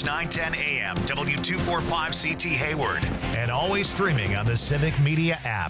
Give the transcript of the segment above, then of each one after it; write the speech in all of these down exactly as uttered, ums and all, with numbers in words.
nine ten A M, W two forty-five C T Hayward, and always streaming on the Civic Media app.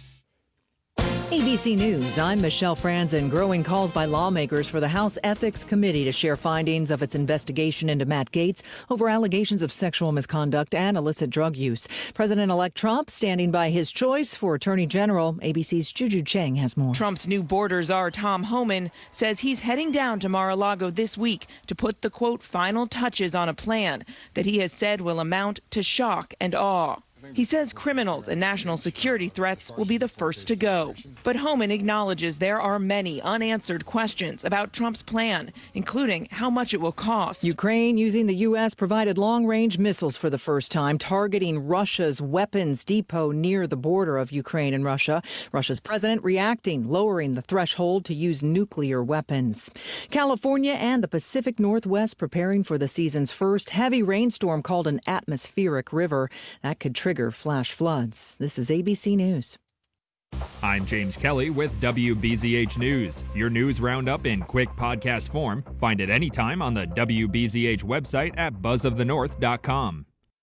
A B C News, I'm Michelle Franzen. Growing calls by lawmakers for the House Ethics Committee to share findings of its investigation into Matt Gaetz over allegations of sexual misconduct and illicit drug use. President-elect Trump standing by his choice for Attorney General. A B C's Juju Chang has more. Trump's new border czar, Tom Homan, says he's heading down to Mar-a-Lago this week to put the, quote, final touches on a plan that he has said will amount to shock and awe. He says criminals and national security threats will be the first to go. But Homan acknowledges there are many unanswered questions about Trump's plan, including how much it will cost. Ukraine using the U S provided long-range missiles for the first time, targeting Russia's weapons depot near the border of Ukraine and Russia. Russia's president reacting, lowering the threshold to use nuclear weapons. California and the Pacific Northwest preparing for the season's first heavy rainstorm called an atmospheric river. That could trigger trigger flash floods. This is A B C News. I'm James Kelly with W B Z H News. Your news roundup in quick podcast form. Find it anytime on the W B Z H website at buzz of the north dot com.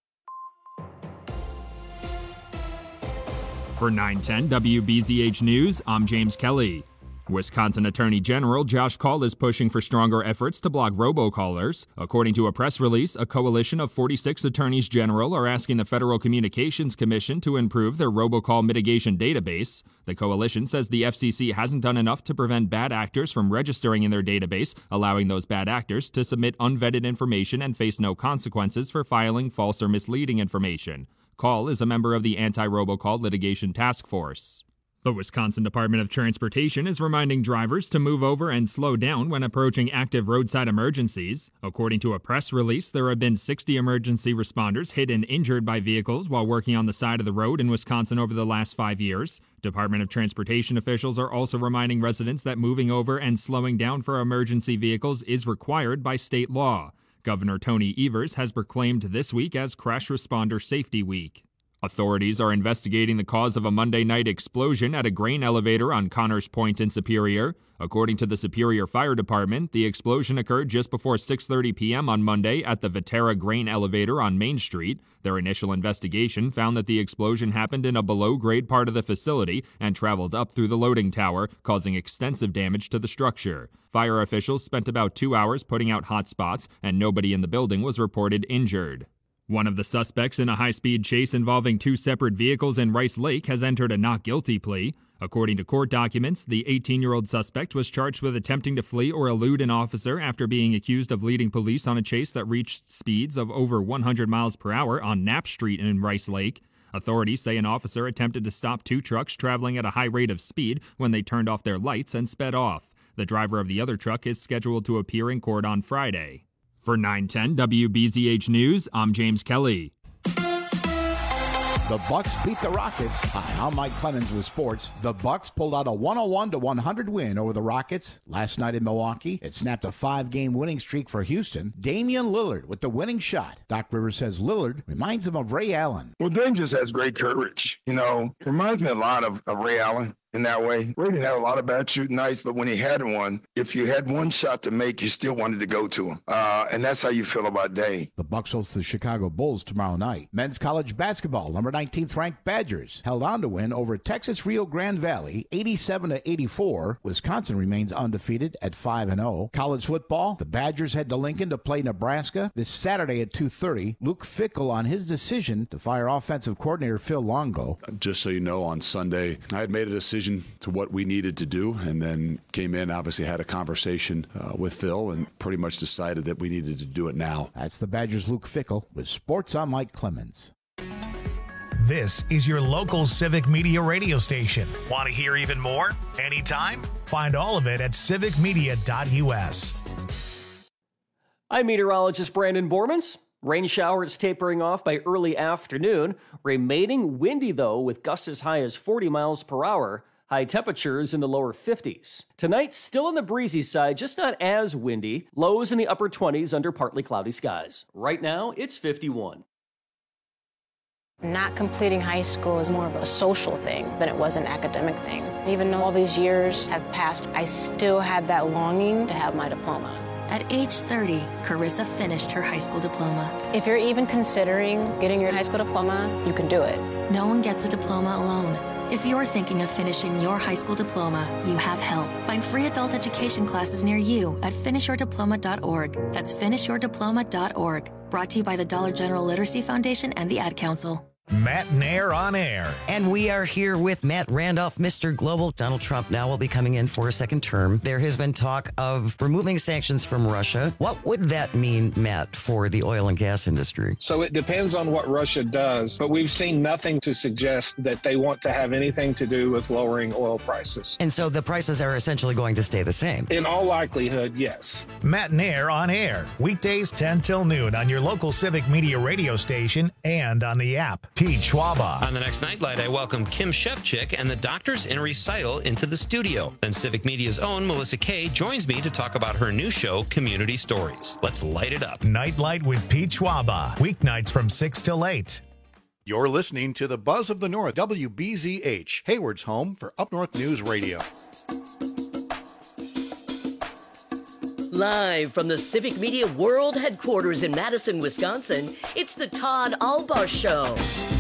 For nine ten W B Z H News, I'm James Kelly. Wisconsin Attorney General Josh Kaul is pushing for stronger efforts to block robocallers. According to a press release, a coalition of forty-six attorneys general are asking the Federal Communications Commission to improve their robocall mitigation database. The coalition says the F C C hasn't done enough to prevent bad actors from registering in their database, allowing those bad actors to submit unvetted information and face no consequences for filing false or misleading information. Kaul is a member of the Anti-Robocall Litigation Task Force. The Wisconsin Department of Transportation is reminding drivers to move over and slow down when approaching active roadside emergencies. According to a press release, there have been sixty emergency responders hit and injured by vehicles while working on the side of the road in Wisconsin over the last five years. Department of Transportation officials are also reminding residents that moving over and slowing down for emergency vehicles is required by state law. Governor Tony Evers has proclaimed this week as Crash Responder Safety Week. Authorities are investigating the cause of a Monday night explosion at a grain elevator on Connors Point in Superior. According to the Superior Fire Department, the explosion occurred just before six thirty p.m. on Monday at the Viterra Grain Elevator on Main Street. Their initial investigation found that the explosion happened in a below-grade part of the facility and traveled up through the loading tower, causing extensive damage to the structure. Fire officials spent about two hours putting out hot spots, and nobody in the building was reported injured. One of the suspects in a high-speed chase involving two separate vehicles in Rice Lake has entered a not guilty plea. According to court documents, the eighteen-year-old suspect was charged with attempting to flee or elude an officer after being accused of leading police on a chase that reached speeds of over one hundred miles per hour on Knapp Street in Rice Lake. Authorities say an officer attempted to stop two trucks traveling at a high rate of speed when they turned off their lights and sped off. The driver of the other truck is scheduled to appear in court on Friday. For nine ten W B Z H News, I'm James Kelly. The Bucks beat the Rockets. Hi, I'm Mike Clemens with sports. The Bucks pulled out a one oh one to one hundred win over the Rockets last night in Milwaukee. It snapped a five-game winning streak for Houston. Damian Lillard with the winning shot. Doc Rivers says Lillard reminds him of Ray Allen. Well, Dame just has great courage. You know, reminds me a lot of, of Ray Allen. In that way, Ray didn't have a lot of bad shooting nights, but when he had one, if you had one shot to make, you still wanted to go to him. Uh, and that's how you feel about Dame. The Bucks host the Chicago Bulls tomorrow night. Men's college basketball, number nineteenth ranked Badgers held on to win over Texas Rio Grande Valley, eighty-seven to eighty-four. Wisconsin remains undefeated at five and oh. College football, the Badgers head to Lincoln to play Nebraska this Saturday at two thirty. Luke Fickell on his decision to fire offensive coordinator Phil Longo. Just so you know, on Sunday, I had made a decision to what we needed to do, and then came in, obviously had a conversation uh, with Phil, and pretty much decided that we needed to do it now. That's the Badgers' Luke Fickell with Sports on Mike Clemens. This is your local Civic Media radio station. Want to hear even more? Anytime? Find all of it at civic media dot u s. I'm meteorologist Brandon Bormans. Rain showers tapering off by early afternoon, remaining windy though with gusts as high as forty miles per hour. High temperatures in the lower fifties. Tonight, still on the breezy side, just not as windy. Lows in the upper twenties under partly cloudy skies. Right now, it's fifty-one. Not completing high school is more of a social thing than it was an academic thing. Even though all these years have passed, I still had that longing to have my diploma. At age thirty, Carissa finished her high school diploma. If you're even considering getting your high school diploma, you can do it. No one gets a diploma alone. If you're thinking of finishing your high school diploma, you have help. Find free adult education classes near you at finish your diploma dot org. That's finish your diploma dot org. Brought to you by the Dollar General Literacy Foundation and the Ad Council. Matt Nair on air. And we are here with Matt Randolph, Mister Global. Donald Trump now will be coming in for a second term. There has been talk of removing sanctions from Russia. What would that mean, Matt, for the oil and gas industry? So it depends on what Russia does, but we've seen nothing to suggest that they want to have anything to do with lowering oil prices. And so the prices are essentially going to stay the same? In all likelihood, yes. Matt Nair on air. Weekdays ten till noon on your local Civic Media radio station and on the app. Pete Schwaba. On the next Nightlight, I welcome Kim Shevchik and the Doctors in Recital into the studio. Then Civic Media's own Melissa Kay joins me to talk about her new show, Community Stories. Let's light it up. Nightlight with Pete Schwaba. Weeknights from six till eight. You're listening to the Buzz of the North, W B Z H, Hayward's home for Up North News Radio. Live from the Civic Media World Headquarters in Madison, Wisconsin, it's the Todd Albaugh Show.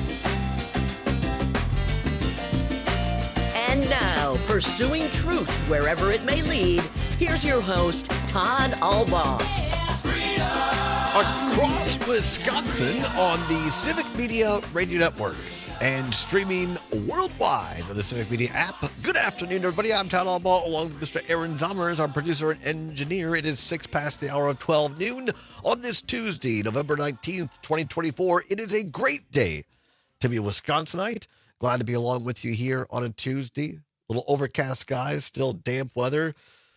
And now, pursuing truth wherever it may lead, here's your host, Todd Albaugh. Across Wisconsin on the Civic Media Radio Network and streaming worldwide on the Civic Media app. Good afternoon, everybody. I'm Todd Albaugh, along with Mister Aaron Zommers, our producer and engineer. It is six past the hour of twelve noon on this Tuesday, November nineteenth, twenty twenty-four. It is a great day to be a Wisconsinite. Glad to be along with you here on a Tuesday. A little overcast skies, still damp weather.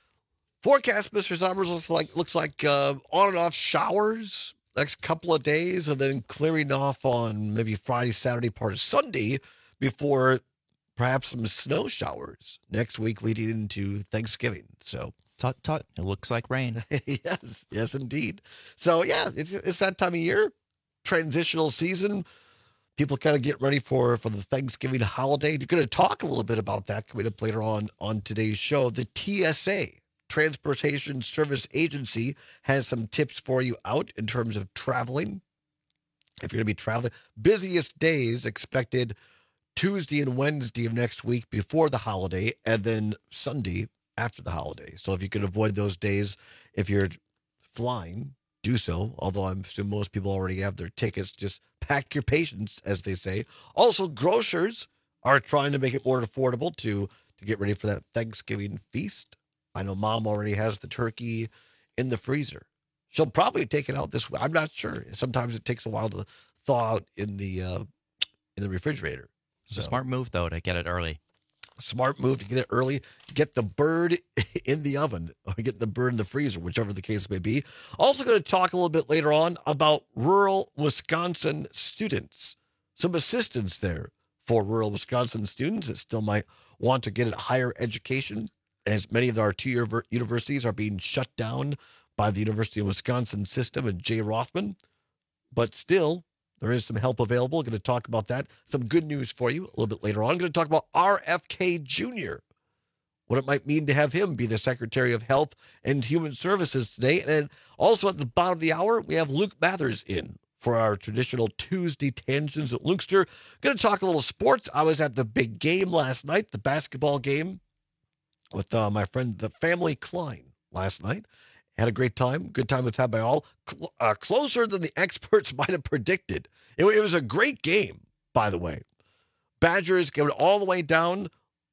Forecast, Mister Zommers, looks like looks like uh, on and off showers next couple of days, and then clearing off on maybe Friday, Saturday, part of Sunday before perhaps some snow showers next week leading into Thanksgiving. So, tut tut, it looks like rain. yes, yes, indeed. So, yeah, it's it's that time of year, transitional season. People kind of get ready for, for the Thanksgiving holiday. You're going to talk a little bit about that coming up later on on today's show. The T S A, Transportation Service Agency, has some tips for you out in terms of traveling. If you're going to be traveling, busiest days expected Tuesday and Wednesday of next week before the holiday, and then Sunday after the holiday. So if you can avoid those days, if you're flying, do so. Although I'm assuming most people already have their tickets. Just pack your patience, as they say. Also, grocers are trying to make it more affordable to, to get ready for that Thanksgiving feast. I know Mom already has the turkey in the freezer. She'll probably take it out this week. I'm not sure. Sometimes it takes a while to thaw out in the uh, in the refrigerator. It's so, a smart move, though, to get it early. Smart move to get it early. Get the bird in the oven or get the bird in the freezer, whichever the case may be. Also going to talk a little bit later on about rural Wisconsin students. Some assistance there for rural Wisconsin students that still might want to get a higher education, as many of our two-year universities are being shut down by the University of Wisconsin system and Jay Rothman. But still, there is some help available. I'm going to talk about that. Some good news for you a little bit later on. I'm going to talk about R F K Junior, what it might mean to have him be the Secretary of Health and Human Services today. And then also at the bottom of the hour, we have Luke Mathers in for our traditional Tuesday Tangents at Lukester. Going to talk a little sports. I was at the big game last night, the basketball game with uh, my friend, the family Klein, last night. Had a great time. Good time was had by all. Cl- uh, closer than the experts might have predicted. It, it was a great game, by the way. Badgers gave it all the way down,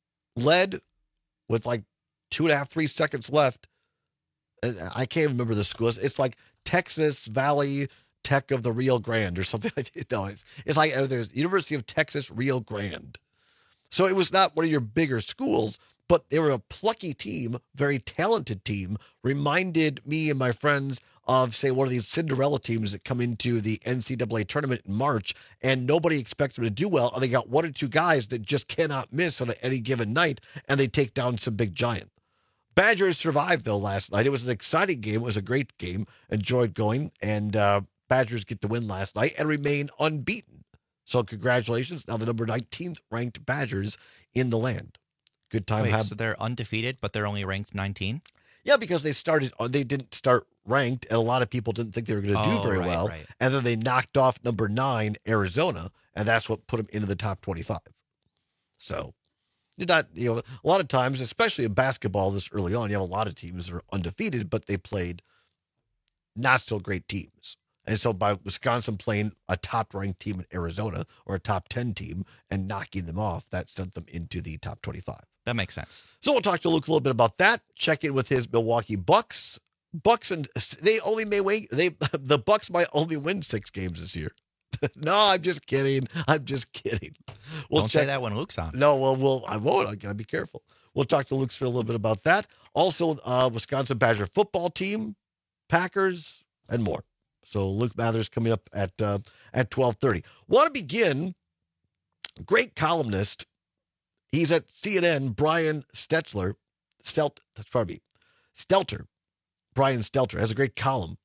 led with like two and a half, three seconds left. I can't remember the schools. It's like Texas Valley Tech of the Rio Grande or something like that. No, it's, it's like uh, there's University of Texas Rio Grande. So it was not one of your bigger schools, but they were a plucky team, very talented team, reminded me and my friends of, say, one of these Cinderella teams that come into the N C double A tournament in March, and nobody expects them to do well, and they got one or two guys that just cannot miss on any given night, and they take down some big giant. Badgers survived, though, last night. It was an exciting game. It was a great game. Enjoyed going, and uh, Badgers get the win last night and remain unbeaten. So congratulations. Now the number nineteenth ranked Badgers in the land. Good time. Wait, have... so they're undefeated, but they're only ranked nineteenth? Yeah, because they started, they didn't start ranked, and a lot of people didn't think they were going to do Oh, very right, well. right. And then they knocked off number nine, Arizona, and that's what put them into the top twenty-five. So, you're not, you know, a lot of times, especially in basketball this early on, you have a lot of teams that are undefeated, but they played not so great teams. And so by Wisconsin playing a top-ranked team in Arizona or a top ten team and knocking them off, that sent them into the top twenty-five. That makes sense. So we'll talk to Luke a little bit about that. Check in with his Milwaukee Bucks. Bucks and they only may win. They the Bucks might only win six games this year. No, I'm just kidding. I'm just kidding. We'll Don't check. say that when Luke's on. No, well, we'll I won't. I gotta be careful. We'll talk to Luke for a little bit about that. Also, uh, Wisconsin Badger football team, Packers, and more. So Luke Mathers coming up at uh, at twelve thirty. Want to begin? Great columnist. He's at C N N. Brian Stelter. Stelt. Pardon me. Stelter. Brian Stelter has a great column,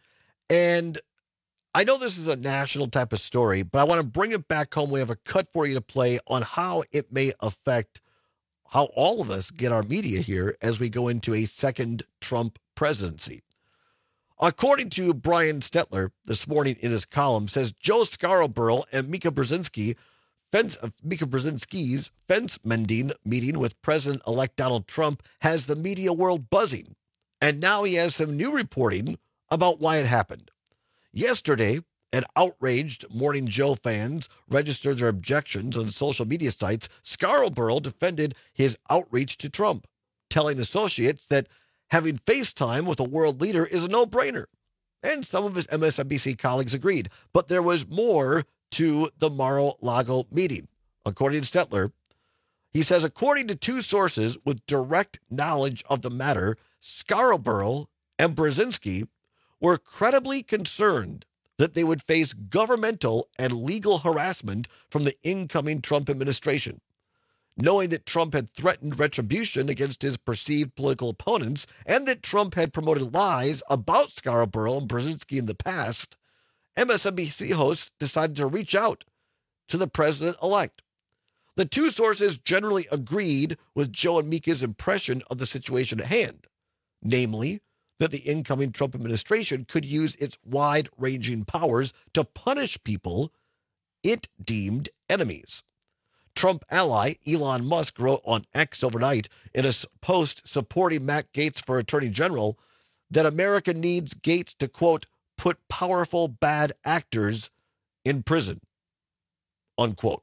and I know this is a national type of story, but I want to bring it back home. We have a cut for you to play on how it may affect how all of us get our media here as we go into a second Trump presidency. According to Brian Stelter this morning in his column, says Joe Scarborough and Mika Brzezinski, fence, uh, Mika Brzezinski's fence-mending meeting with President-elect Donald Trump has the media world buzzing. And now he has some new reporting about why it happened. Yesterday, an outraged Morning Joe fans registered their objections on social media sites. Scarborough defended his outreach to Trump, telling associates that having FaceTime with a world leader is a no-brainer. And some of his M S N B C colleagues agreed. But there was more to the Mar-a-Lago meeting. According to Stelter, he says, according to two sources with direct knowledge of the matter, Scarborough and Brzezinski were credibly concerned that they would face governmental and legal harassment from the incoming Trump administration. Knowing that Trump had threatened retribution against his perceived political opponents and that Trump had promoted lies about Scarborough and Brzezinski in the past, M S N B C hosts decided to reach out to the president-elect. The two sources generally agreed with Joe and Mika's impression of the situation at hand, namely that the incoming Trump administration could use its wide-ranging powers to punish people it deemed enemies. Trump ally Elon Musk wrote on X overnight in a post supporting Matt Gaetz for Attorney General that America needs Gaetz to, quote, put powerful bad actors in prison, unquote.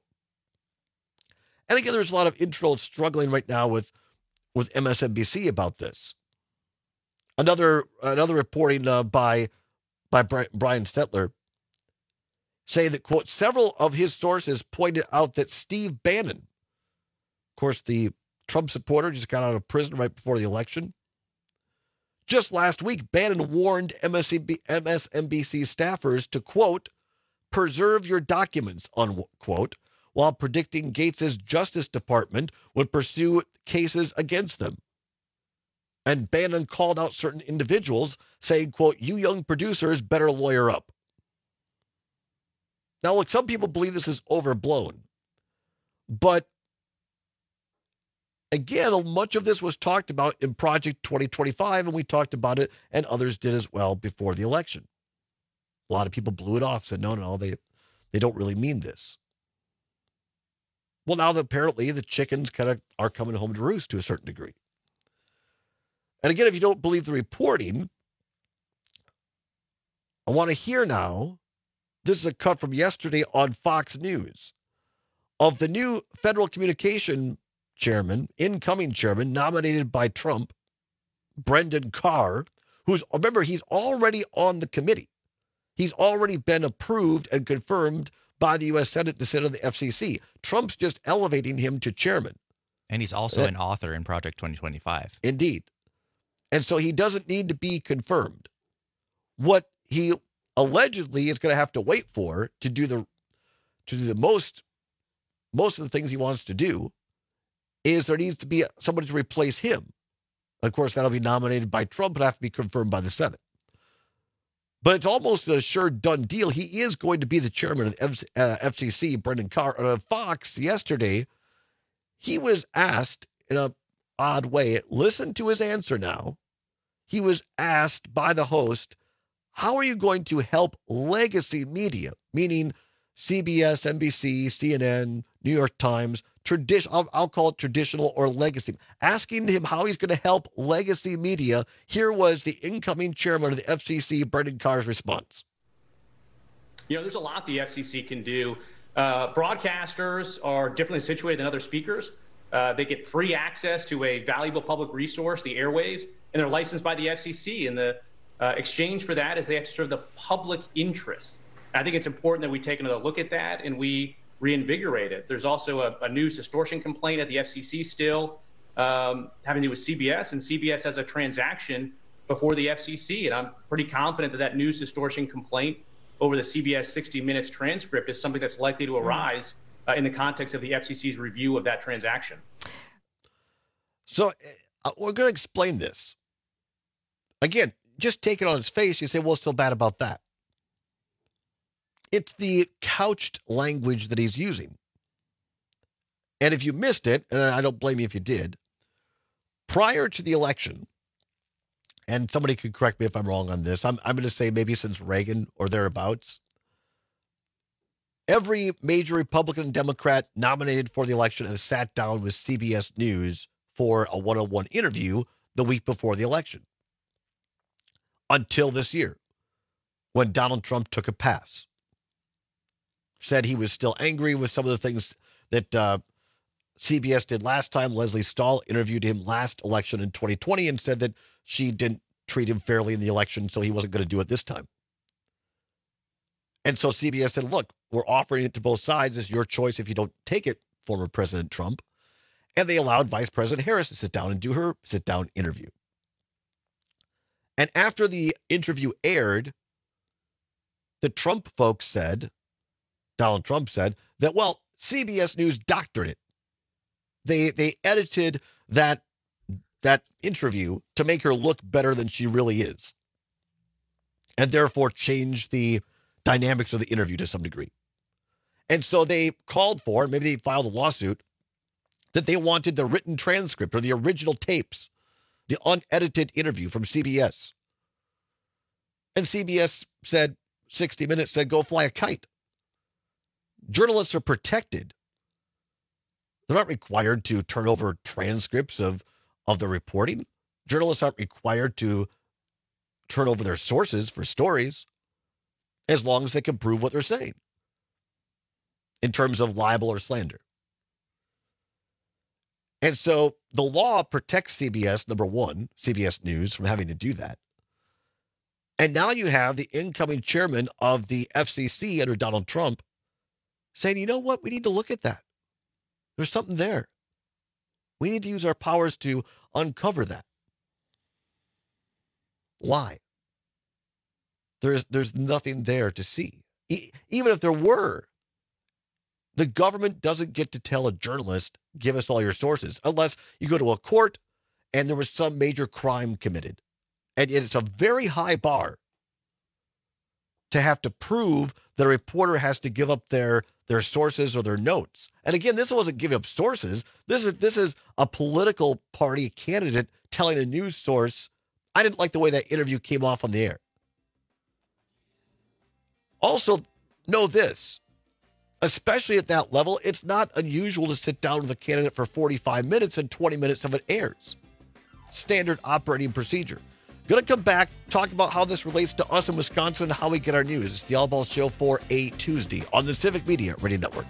And again, there's a lot of intros struggling right now with, with M S N B C about this. Another another reporting uh, by by Brian Stelter say that, quote, several of his sources pointed out that Steve Bannon, of course, the Trump supporter, just got out of prison right before the election. Just last week, Bannon warned M S N B C staffers to, quote, preserve your documents, unquote, while predicting Gaetz's Justice Department would pursue cases against them. And Bannon called out certain individuals, saying, quote, you young producers better lawyer up. Now, look, some people believe this is overblown. But, again, much of this was talked about in Project twenty twenty-five, and we talked about it, and others did as well before the election. A lot of people blew it off, said, no, no, they, they don't really mean this. Well, now that apparently the chickens kind of are coming home to roost to a certain degree. And again, if you don't believe the reporting, I want to hear now, this is a cut from yesterday on Fox News, of the new Federal Communication Chairman, incoming chairman, nominated by Trump, Brendan Carr, who's, remember, he's already on the committee. He's already been approved and confirmed by the U S Senate to sit on the F C C. Trump's just elevating him to chairman. And he's also Uh, an author in Project twenty twenty-five. Indeed. And so he doesn't need to be confirmed. What he allegedly is going to have to wait for to do the to do the most most of the things he wants to do is there needs to be somebody to replace him. Of course, that'll be nominated by Trump, but have to be confirmed by the Senate. But it's almost an assured done deal. He is going to be the chairman of the F C C, Brendan Carr. On Fox yesterday, he was asked in an odd way, listen to his answer now. he was asked by the host, how are you going to help legacy media, meaning C B S, N B C, C N N, New York Times, tradition, I'll, I'll call it traditional or legacy, asking him how he's going to help legacy media. Here was the incoming chairman of the F C C, Brendan Carr's response. You know, there's a lot the F C C can do. Uh, broadcasters are differently situated than other speakers. Uh, they get free access to a valuable public resource, the airwaves, and they're licensed by the F C C. And the uh, exchange for that is they have to serve the public interest. I think it's important that we take another look at that and we reinvigorate it. There's also a, a news distortion complaint at the F C C still um, having to do with C B S, and C B S has a transaction before the F C C. And I'm pretty confident that that news distortion complaint over the C B S sixty minutes transcript is something that's likely to arise uh, in the context of the F C C's review of that transaction. So uh, we're going to explain this. Again, just take it on its face. You say, well, what's so bad about that? It's the couched language that he's using. And if you missed it, and I don't blame you if you did, prior to the election, and somebody could correct me if I'm wrong on this, I'm, I'm going to say maybe since Reagan or thereabouts, every major Republican and Democrat nominated for the election has sat down with C B S News for a one-on-one interview the week before the election. Until this year, when Donald Trump took a pass. Said he was still angry with some of the things that uh, C B S did last time. Leslie Stahl interviewed him last election in twenty twenty and said that she didn't treat him fairly in the election, so he wasn't going to do it this time. And so C B S said, look, we're offering it to both sides. It's your choice if you don't take it, former President Trump. And they allowed Vice President Harris to sit down and do her sit-down interview. And after the interview aired, the Trump folks said, Donald Trump said, that, well, C B S News doctored it. They they edited that, that interview to make her look better than she really is. And therefore changed the dynamics of the interview to some degree. And so they called for, maybe they filed a lawsuit, that they wanted the written transcript or the original tapes, the unedited interview from C B S. And C B S said, sixty minutes said, go fly a kite. Journalists are protected. They're not required to turn over transcripts of, of the reporting. Journalists aren't required to turn over their sources for stories as long as they can prove what they're saying in terms of libel or slander. And so the law protects C B S, number one, C B S News, from having to do that. And now you have the incoming chairman of the F C C under Donald Trump saying, you know what, we need to look at that. There's something there. We need to use our powers to uncover that. Why? There's, there's nothing there to see. E- even if there were, the government doesn't get to tell a journalist, give us all your sources, unless you go to a court and there was some major crime committed. And it's a very high bar to have to prove that a reporter has to give up their, their sources or their notes. And again, this wasn't giving up sources. This is, this is a political party candidate telling a news source, I didn't like the way that interview came off on the air. Also, know this, especially at that level, it's not unusual to sit down with a candidate for forty-five minutes and twenty minutes of it airs. Standard operating procedure. Going to come back, talk about how this relates to us in Wisconsin, how we get our news. It's the All Balls Show for a Tuesday on the Civic Media Radio Network.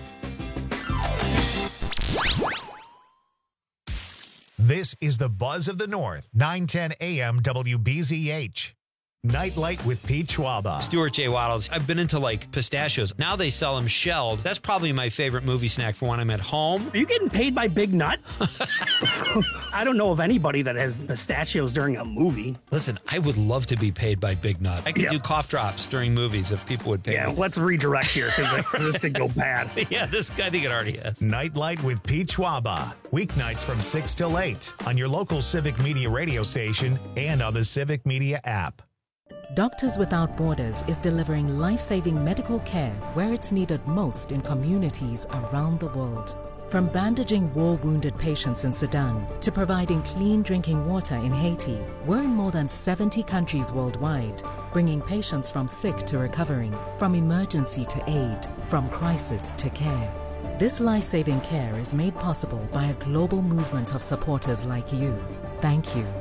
This is the Buzz of the North, nine ten A M W B Z H. Nightlight with Pete Schwaba. Stuart J. Waddles. I've been into like pistachios. Now they sell them shelled. That's probably my favorite movie snack for when I'm at home. Are you getting paid by Big Nut? I don't know of anybody that has pistachios during a movie. Listen, I would love to be paid by Big Nut. I could yeah. do cough drops during movies if people would pay yeah, me. Yeah, let's redirect here because this could go bad. Yeah, this I think it already has. Nightlight with Pete Schwaba. Weeknights from six till eight on your local Civic Media radio station and on the Civic Media app. Doctors Without Borders is delivering life-saving medical care where it's needed most in communities around the world. From bandaging war-wounded patients in Sudan to providing clean drinking water in Haiti, we're in more than seventy countries worldwide, bringing patients from sick to recovering, from emergency to aid, from crisis to care. This life-saving care is made possible by a global movement of supporters like you. Thank you.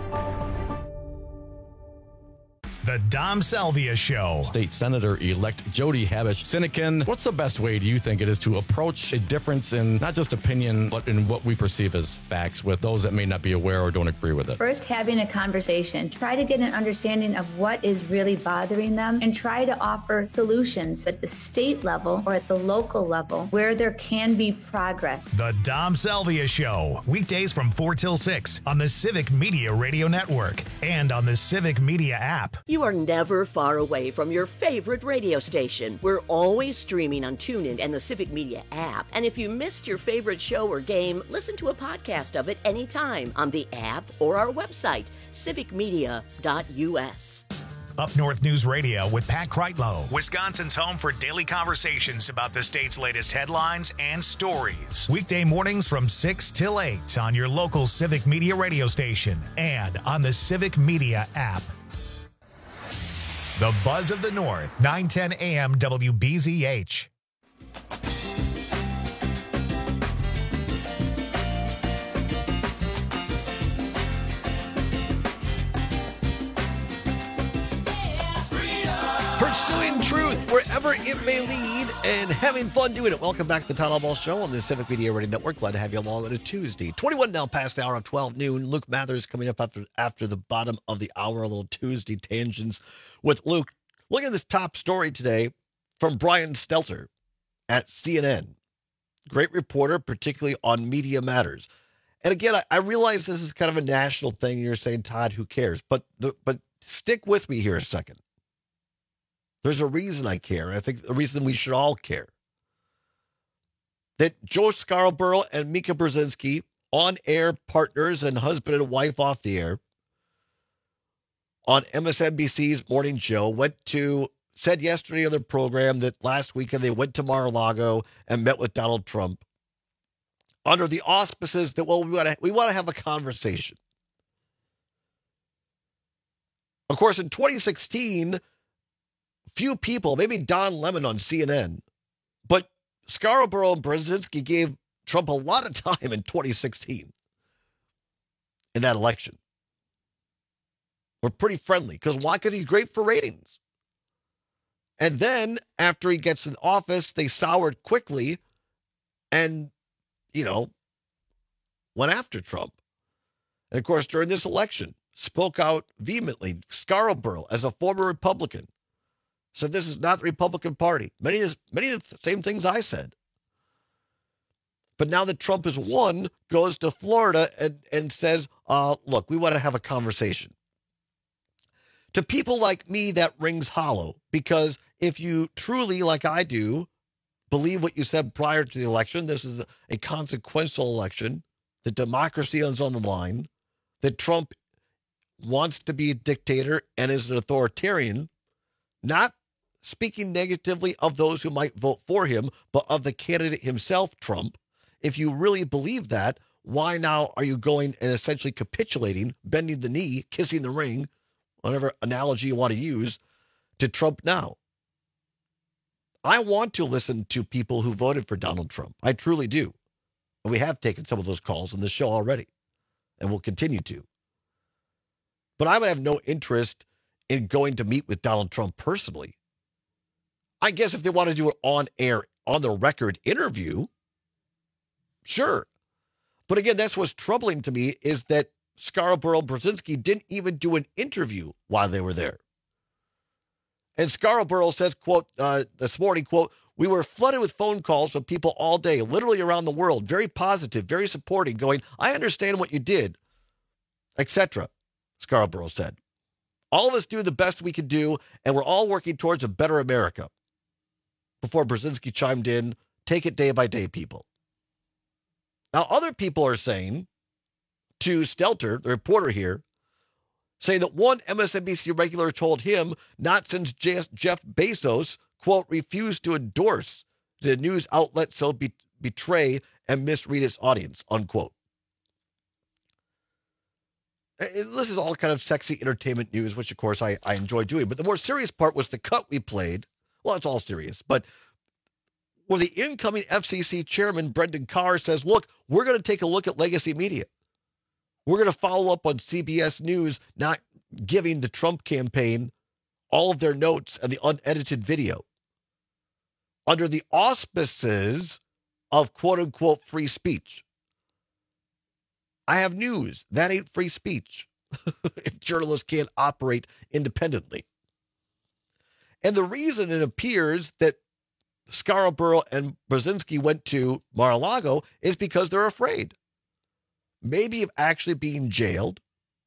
The Dom Salvia Show. State Senator-elect Jody Habush-Sinekin, what's the best way, do you think, it is to approach a difference in not just opinion, but in what we perceive as facts with those that may not be aware or don't agree with it? First, having a conversation. Try to get an understanding of what is really bothering them and try to offer solutions at the state level or at the local level where there can be progress. The Dom Salvia Show. Weekdays from four till six on the Civic Media Radio Network and on the Civic Media app. You are never far away from your favorite radio station. We're always streaming on TuneIn and the Civic Media app. And if you missed your favorite show or game, listen to a podcast of it anytime on the app or our website, civic media dot u s. Up North News Radio with Pat Kreitlow, Wisconsin's home for daily conversations about the state's latest headlines and stories. Weekday mornings from six till eight on your local Civic Media radio station and on the Civic Media app. The Buzz of the North, nine ten a m W B Z H. Pursuing truth wherever it may lead and having fun doing it. Welcome back to the Town Hall Ball Show on the Civic Media Radio Network. Glad to have you along on a Tuesday. twenty-one now past the hour of twelve noon. Luke Mathers coming up after, after the bottom of the hour. A little Tuesday tangents with Luke. Look at this top story today from Brian Stelter at C N N. Great reporter, particularly on Media Matters. And again, I, I realize this is kind of a national thing. You're saying, Todd, who cares? But the, but stick with me here a second. There's a reason I care. I think the reason we should all care. That Joe Scarborough and Mika Brzezinski, on-air partners and husband and wife off the air, on M S N B C's Morning Joe, went to, said yesterday on their program that last weekend they went to Mar-a-Lago and met with Donald Trump under the auspices that, well, we want to we want to have a conversation. Of course, in twenty sixteen, few people, maybe Don Lemon on C N N, but Scarborough and Brzezinski gave Trump a lot of time in twenty sixteen in that election. We're pretty friendly. Because why? Because he's great for ratings. And then, after he gets in office, they soured quickly and, you know, went after Trump. And, of course, during this election, spoke out vehemently. Scarborough, as a former Republican, said this is not the Republican Party. Many of, many of the same things I said. But now that Trump has won, goes to Florida and, and says, uh, look, we want to have a conversation. To people like me, that rings hollow, because if you truly, like I do, believe what you said prior to the election, this is a consequential election, that democracy is on the line, that Trump wants to be a dictator and is an authoritarian, not speaking negatively of those who might vote for him, but of the candidate himself, Trump. If you really believe that, why now are you going and essentially capitulating, bending the knee, kissing the ring, whatever analogy you want to use, to Trump now? I want to listen to people who voted for Donald Trump. I truly do. And we have taken some of those calls on the show already, and we'll continue to. But I would have no interest in going to meet with Donald Trump personally. I guess if they want to do an on-air, on-the-record interview, sure. But again, that's what's troubling to me, is that Scarborough and Brzezinski didn't even do an interview while they were there. And Scarborough says, quote, uh, this morning, quote, we were flooded with phone calls from people all day, literally around the world, very positive, very supporting, going, I understand what you did, et cetera, Scarborough said. All of us do the best we can do, and we're all working towards a better America. Before Brzezinski chimed in, take it day by day, people. Now, other people are saying to Stelter, the reporter here, saying that one M S N B C regular told him not since Jeff Bezos, quote, refused to endorse the news outlet so be, betray and misread its audience, unquote. And this is all kind of sexy entertainment news, which, of course, I, I enjoy doing. But the more serious part was the cut we played. Well, it's all serious. But where the incoming F C C chairman, Brendan Carr, says, look, we're going to take a look at legacy media. We're going to follow up on C B S News not giving the Trump campaign all of their notes and the unedited video under the auspices of quote-unquote free speech. I have news. That ain't free speech if journalists can't operate independently. And the reason it appears that Scarborough and Brzezinski went to Mar-a-Lago is because they're afraid. Maybe of actually being jailed.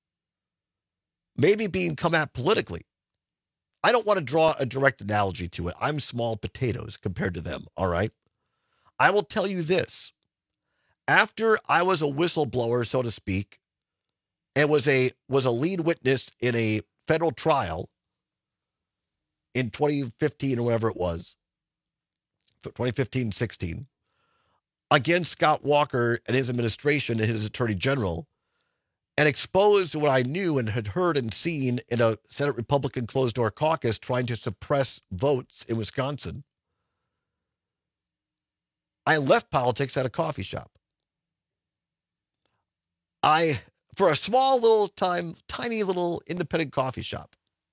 Maybe being come at politically. I don't want to draw a direct analogy to it. I'm small potatoes compared to them, all right? I will tell you this. After I was a whistleblower, so to speak, and was a was a lead witness in a federal trial in twenty fifteen or whatever it was, twenty fifteen sixteen, against Scott Walker and his administration and his attorney general, and exposed what I knew and had heard and seen in a Senate Republican closed-door caucus trying to suppress votes in Wisconsin, I left politics at a coffee shop. I, for a small little time, tiny little independent coffee shop,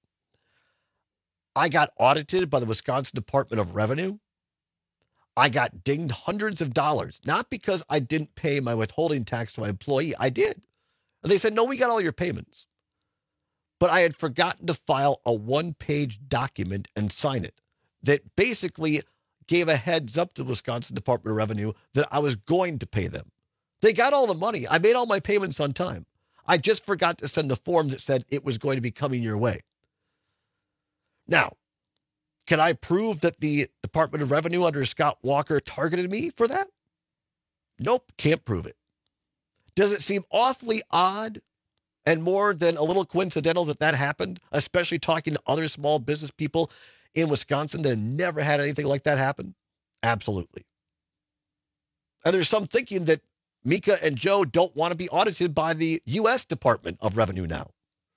I got audited by the Wisconsin Department of Revenue. I got dinged hundreds of dollars, not because I didn't pay my withholding tax to my employee. I did. And they said, no, we got all your payments. But I had forgotten to file a one-page document and sign it that basically gave a heads up to the Wisconsin Department of Revenue that I was going to pay them. They got all the money. I made all my payments on time. I just forgot to send the form that said it was going to be coming your way. Now, can I prove that the Department of Revenue under Scott Walker targeted me for that? Nope, can't prove it. Does it seem awfully odd and more than a little coincidental that that happened, especially talking to other small business people in Wisconsin that have never had anything like that happen? Absolutely. And there's some thinking that Mika and Joe don't want to be audited by the U S Department of Revenue now.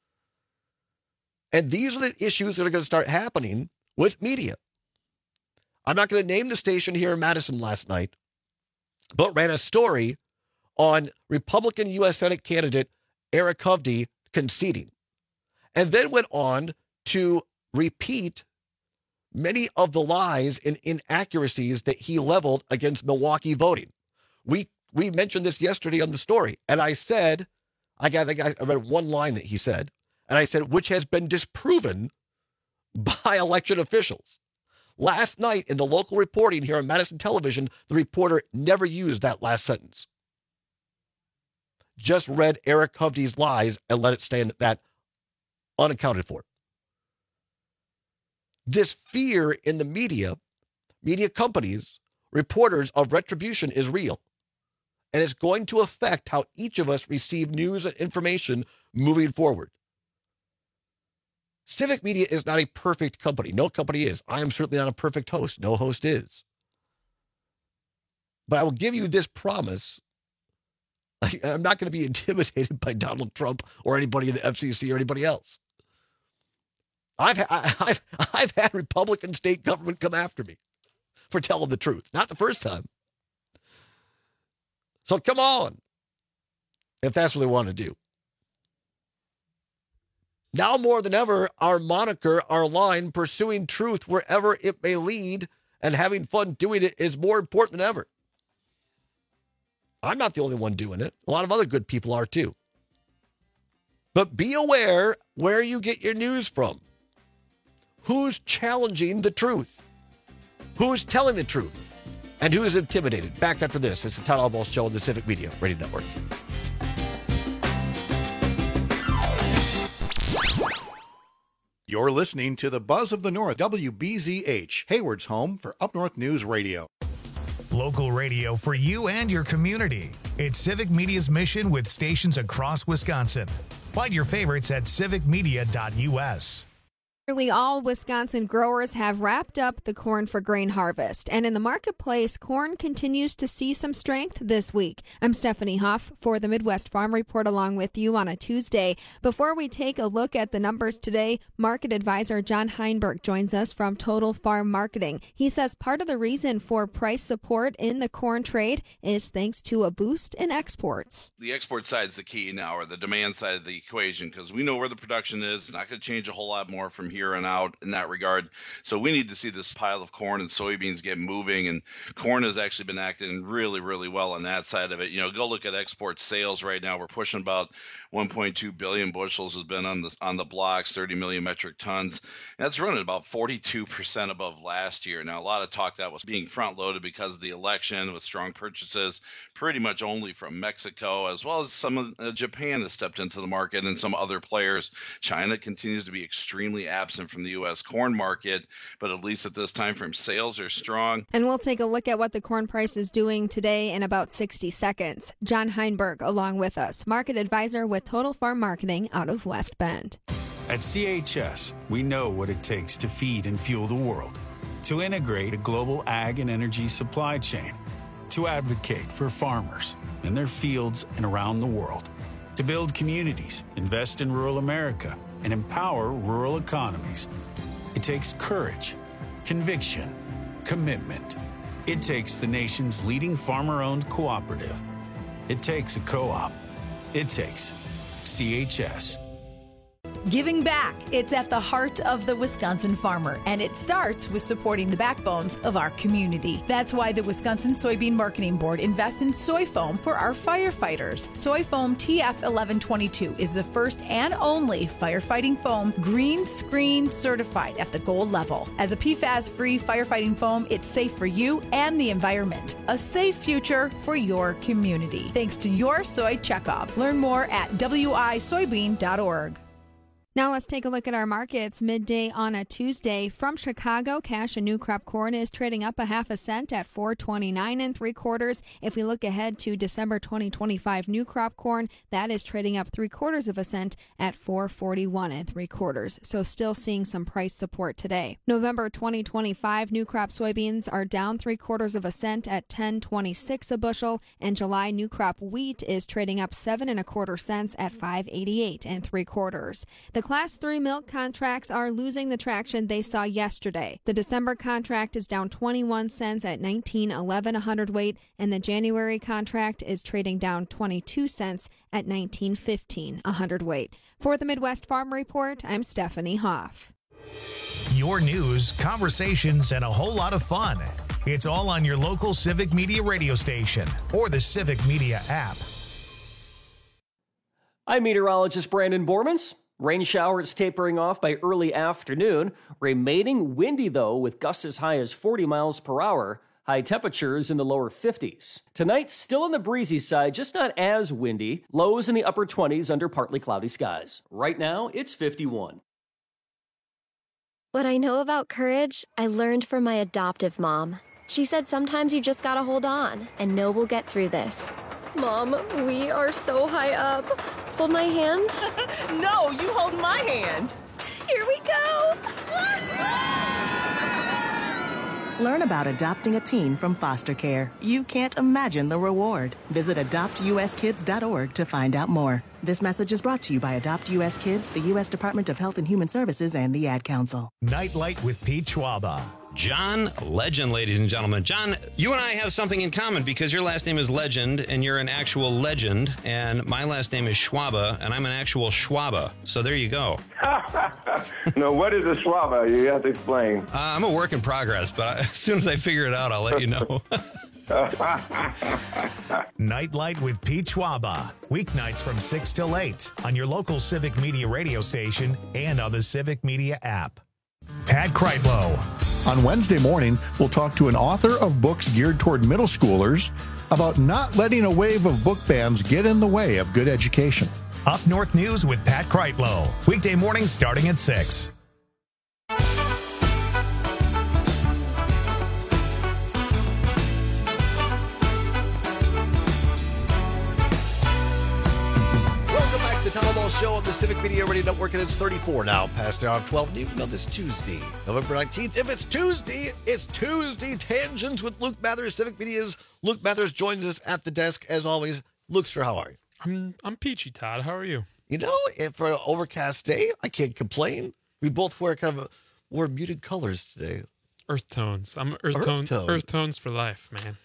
And these are the issues that are going to start happening with media. I'm not going to name the station here in Madison last night, but ran a story on Republican U S Senate candidate Eric Hovde conceding, and then went on to repeat many of the lies and inaccuracies that he leveled against Milwaukee voting. We we mentioned this yesterday on the story, and I said, I got I read one line that he said, and I said, which has been disproven by election officials. Last night in the local reporting here on Madison Television, the reporter never used that last sentence. Just read Eric Hovde's lies and let it stand at that unaccounted for. This fear in the media, media companies, reporters of retribution is real. And it's going to affect how each of us receive news and information moving forward. Civic Media is not a perfect company. No company is. I am certainly not a perfect host. No host is. But I will give you this promise. I'm not going to be intimidated by Donald Trump or anybody in the F C C or anybody else. I've, I've, I've had Republican state government come after me for telling the truth. Not the first time. So come on, if that's what they want to do. Now more than ever, our moniker, our line, pursuing truth wherever it may lead and having fun doing it is more important than ever. I'm not the only one doing it. A lot of other good people are too. But be aware where you get your news from. Who's challenging the truth? Who's telling the truth? And who is intimidated? Back after this. It's the Todd Albaugh Show on the Civic Media Radio Network. You're listening to the Buzz of the North, W B Z H, Hayward's home for Up North News Radio. Local radio for you and your community. It's Civic Media's mission with stations across Wisconsin. Find your favorites at civic media dot U S. Nearly all Wisconsin growers have wrapped up the corn for grain harvest, and in the marketplace, corn continues to see some strength this week. I'm Stephanie Huff for the Midwest Farm Report along with you on a Tuesday. Before we take a look at the numbers today, market advisor John Heinberg joins us from Total Farm Marketing. He says part of the reason for price support in the corn trade is thanks to a boost in exports. The export side is the key now, or the demand side of the equation, because we know where the production is. It's not going to change a whole lot more from here here and out in that regard. So we need to see this pile of corn and soybeans get moving, and corn has actually been acting really, really well on that side of it. You know, go look at export sales right now. We're pushing about one point two billion bushels has been on the on the blocks, thirty million metric tons. And that's running about forty-two percent above last year. Now, a lot of talk that was being front loaded because of the election with strong purchases, pretty much only from Mexico, as well as some of uh, Japan has stepped into the market and some other players. China continues to be extremely absent from the U S corn market, but at least at this time frame, sales are strong. And we'll take a look at what the corn price is doing today in about sixty seconds. John Heinberg along with us, market advisor with Total Farm Marketing out of West Bend. At C H S, we know what it takes to feed and fuel the world, to integrate a global ag and energy supply chain, to advocate for farmers in their fields and around the world, to build communities, invest in rural America, and empower rural economies. It takes courage, conviction, commitment. It takes the nation's leading farmer-owned cooperative. It takes a co-op. It takes C H S. Giving back. It's at the heart of the Wisconsin farmer, and it starts with supporting the backbones of our community. That's why the Wisconsin Soybean Marketing Board invests in soy foam for our firefighters. Soy foam T F eleven twenty-two is the first and only firefighting foam green screen certified at the gold level. As a P FAS-free firefighting foam, it's safe for you and the environment. A safe future for your community. Thanks to your Soy Checkoff. Learn more at w i soybean dot org. Now let's take a look at our markets midday on a Tuesday. From Chicago, cash and new crop corn is trading up a half a cent at four twenty-nine and three quarters. If we look ahead to December twenty twenty-five new crop corn, that is trading up three quarters of a cent at four forty-one and three quarters. So still seeing some price support today. November twenty twenty-five new crop soybeans are down three quarters of a cent at ten twenty-six a bushel, and July new crop wheat is trading up seven and a quarter cents at five eighty-eight and three quarters. The Class three milk contracts are losing the traction they saw yesterday. The December contract is down twenty-one cents at nineteen eleven a hundredweight, and the January contract is trading down twenty-two cents at nineteen fifteen a hundredweight. For the Midwest Farm Report, I'm Stephanie Hoff. Your news, conversations, and a whole lot of fun. It's all on your local Civic Media radio station or the Civic Media app. I'm meteorologist Brandon Bormans. Rain showers tapering off by early afternoon, remaining windy though with gusts as high as forty miles per hour, high temperatures in the lower fifties. Tonight, still on the breezy side, just not as windy, lows in the upper twenties under partly cloudy skies. Right now, it's fifty-one. What I know about courage, I learned from my adoptive mom. She said sometimes you just gotta hold on and know we'll get through this. Mom, we are so high up. Hold my hand. No, you hold my hand. Here we go. Learn about adopting a teen from foster care. You can't imagine the reward. Visit adopt u s kids dot org to find out more. This message is brought to you by Adopt U S Kids, the U S Department of Health and Human Services, and the Ad Council. Nightlight with Pete Schwaba. John Legend, ladies and gentlemen. John, you and I have something in common because your last name is Legend and you're an actual legend, and my last name is Schwaba and I'm an actual Schwaba. So there you go. No, what is a Schwaba? You have to explain. Uh, I'm a work in progress, but as soon as I figure it out, I'll let you know. Nightlight with Pete Schwaba. Weeknights from six till eight on your local Civic Media radio station and on the Civic Media app. Pat Kreitlow. On Wednesday morning, we'll talk to an author of books geared toward middle schoolers about not letting a wave of book bans get in the way of good education. Up North News with Pat Kreitlow. Weekday mornings starting at six. show on the Civic Media Radio Network, and it's thirty-four now, past the hour of twelve noon on this Tuesday, November nineteenth. If it's Tuesday, it's Tuesday Tangents with Luke Mathers, Civic Media's Luke Mathers joins us at the desk, as always. Luke, sir, how are you? I'm, I'm peachy, Todd. How are you? You know, for an overcast day, I can't complain. We both wear kind of a, wear muted colors today. Earth tones. I'm earth, Earth tone, tone. earth tones for life, man.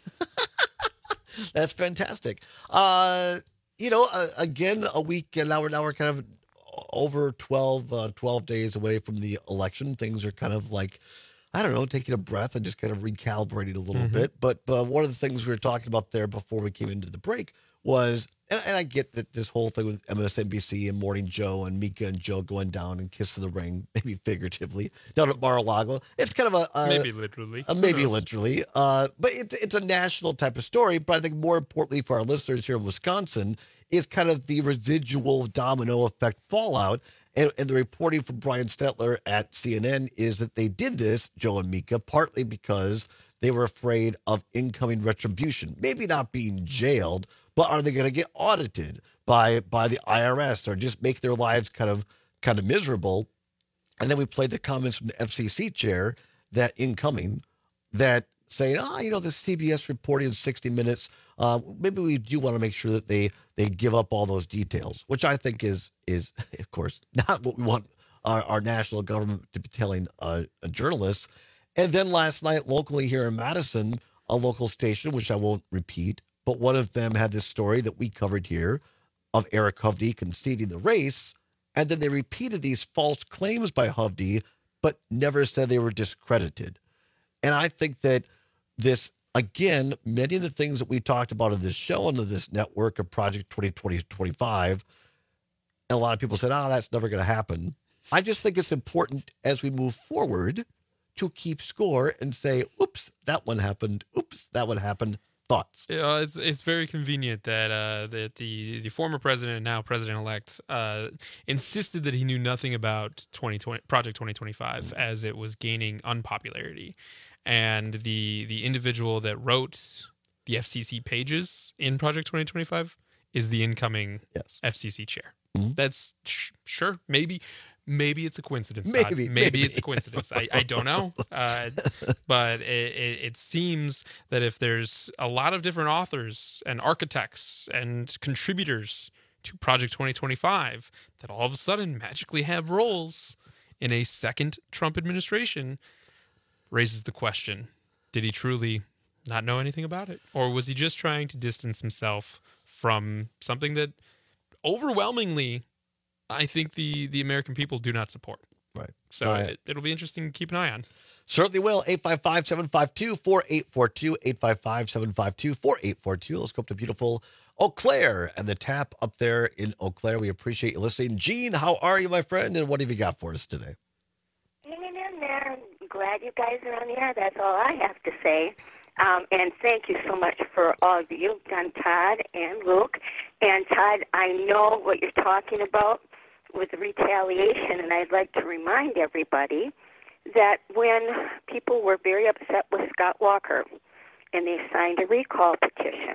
That's fantastic. Uh, you know, uh, again, a week, and now we're, now we're kind of over twelve, uh, twelve days away from the election. Things are kind of like, I don't know, taking a breath and just kind of recalibrating a little Mhm. bit. But uh, one of the things we were talking about there before we came into the break was, and, and I get that this whole thing with M S N B C and Morning Joe and Mika and Joe going down and kiss of the ring, maybe figuratively, down at Mar-a-Lago. It's kind of a... a Maybe literally. Uh, Who maybe knows? literally. Uh, but it, it's a national type of story. But I think more importantly for our listeners here in Wisconsin is kind of the residual domino effect fallout. And, and the reporting from Brian Stetler at C N N is that they did this, Joe and Mika, partly because they were afraid of incoming retribution. Maybe not being jailed, but are they going to get audited by by the I R S or just make their lives kind of kind of miserable? And then we played the comments from the F C C chair that incoming that saying, ah, you know, the C B S reporting in sixty minutes, uh, maybe we do want to make sure that they they give up all those details, which I think is, is of course, not what we want our, our national government to be telling uh, journalists. And then last night, locally here in Madison, a local station, which I won't repeat, but one of them had this story that we covered here of Eric Hovde conceding the race. And then they repeated these false claims by Hovde, but never said they were discredited. And I think that this, again, many of the things that we talked about in this show and in this network of Project twenty twenty twenty-five, and a lot of people said, oh, that's never going to happen. I just think it's important as we move forward to keep score and say, oops, that one happened. Oops, that one happened. Thoughts? Yeah, it's it's very convenient that uh, that the the former president and now president-elect uh, insisted that he knew nothing about twenty twenty Project twenty twenty-five as it was gaining unpopularity, and the the individual that wrote the F C C pages in Project twenty twenty-five is the incoming yes. F C C chair. Mm-hmm. That's sh- sure, maybe. Maybe it's a coincidence. Todd. Maybe, maybe, maybe. it's a coincidence. I, I don't know. Uh, but it, it, it seems that if there's a lot of different authors and architects and contributors to Project twenty twenty-five that all of a sudden magically have roles in a second Trump administration, raises the question, did he truly not know anything about it? Or was he just trying to distance himself from something that overwhelmingly I think the, the American people do not support. Right. So Right. it, it'll be interesting to keep an eye on. Certainly will. eight five five, seven five two, four eight four two, eight five five, seven five two, four eight four two. Let's go up to beautiful Eau Claire and the tap up there in Eau Claire. We appreciate you listening. Gene, how are you, my friend? And what have you got for us today? Hanging in there. I'm glad you guys are on the air. That's all I have to say. Um, and thank you so much for all of you done, Todd and Luke. And Todd, I know what you're talking about with retaliation, and I'd like to remind everybody that when people were very upset with Scott Walker and they signed a recall petition,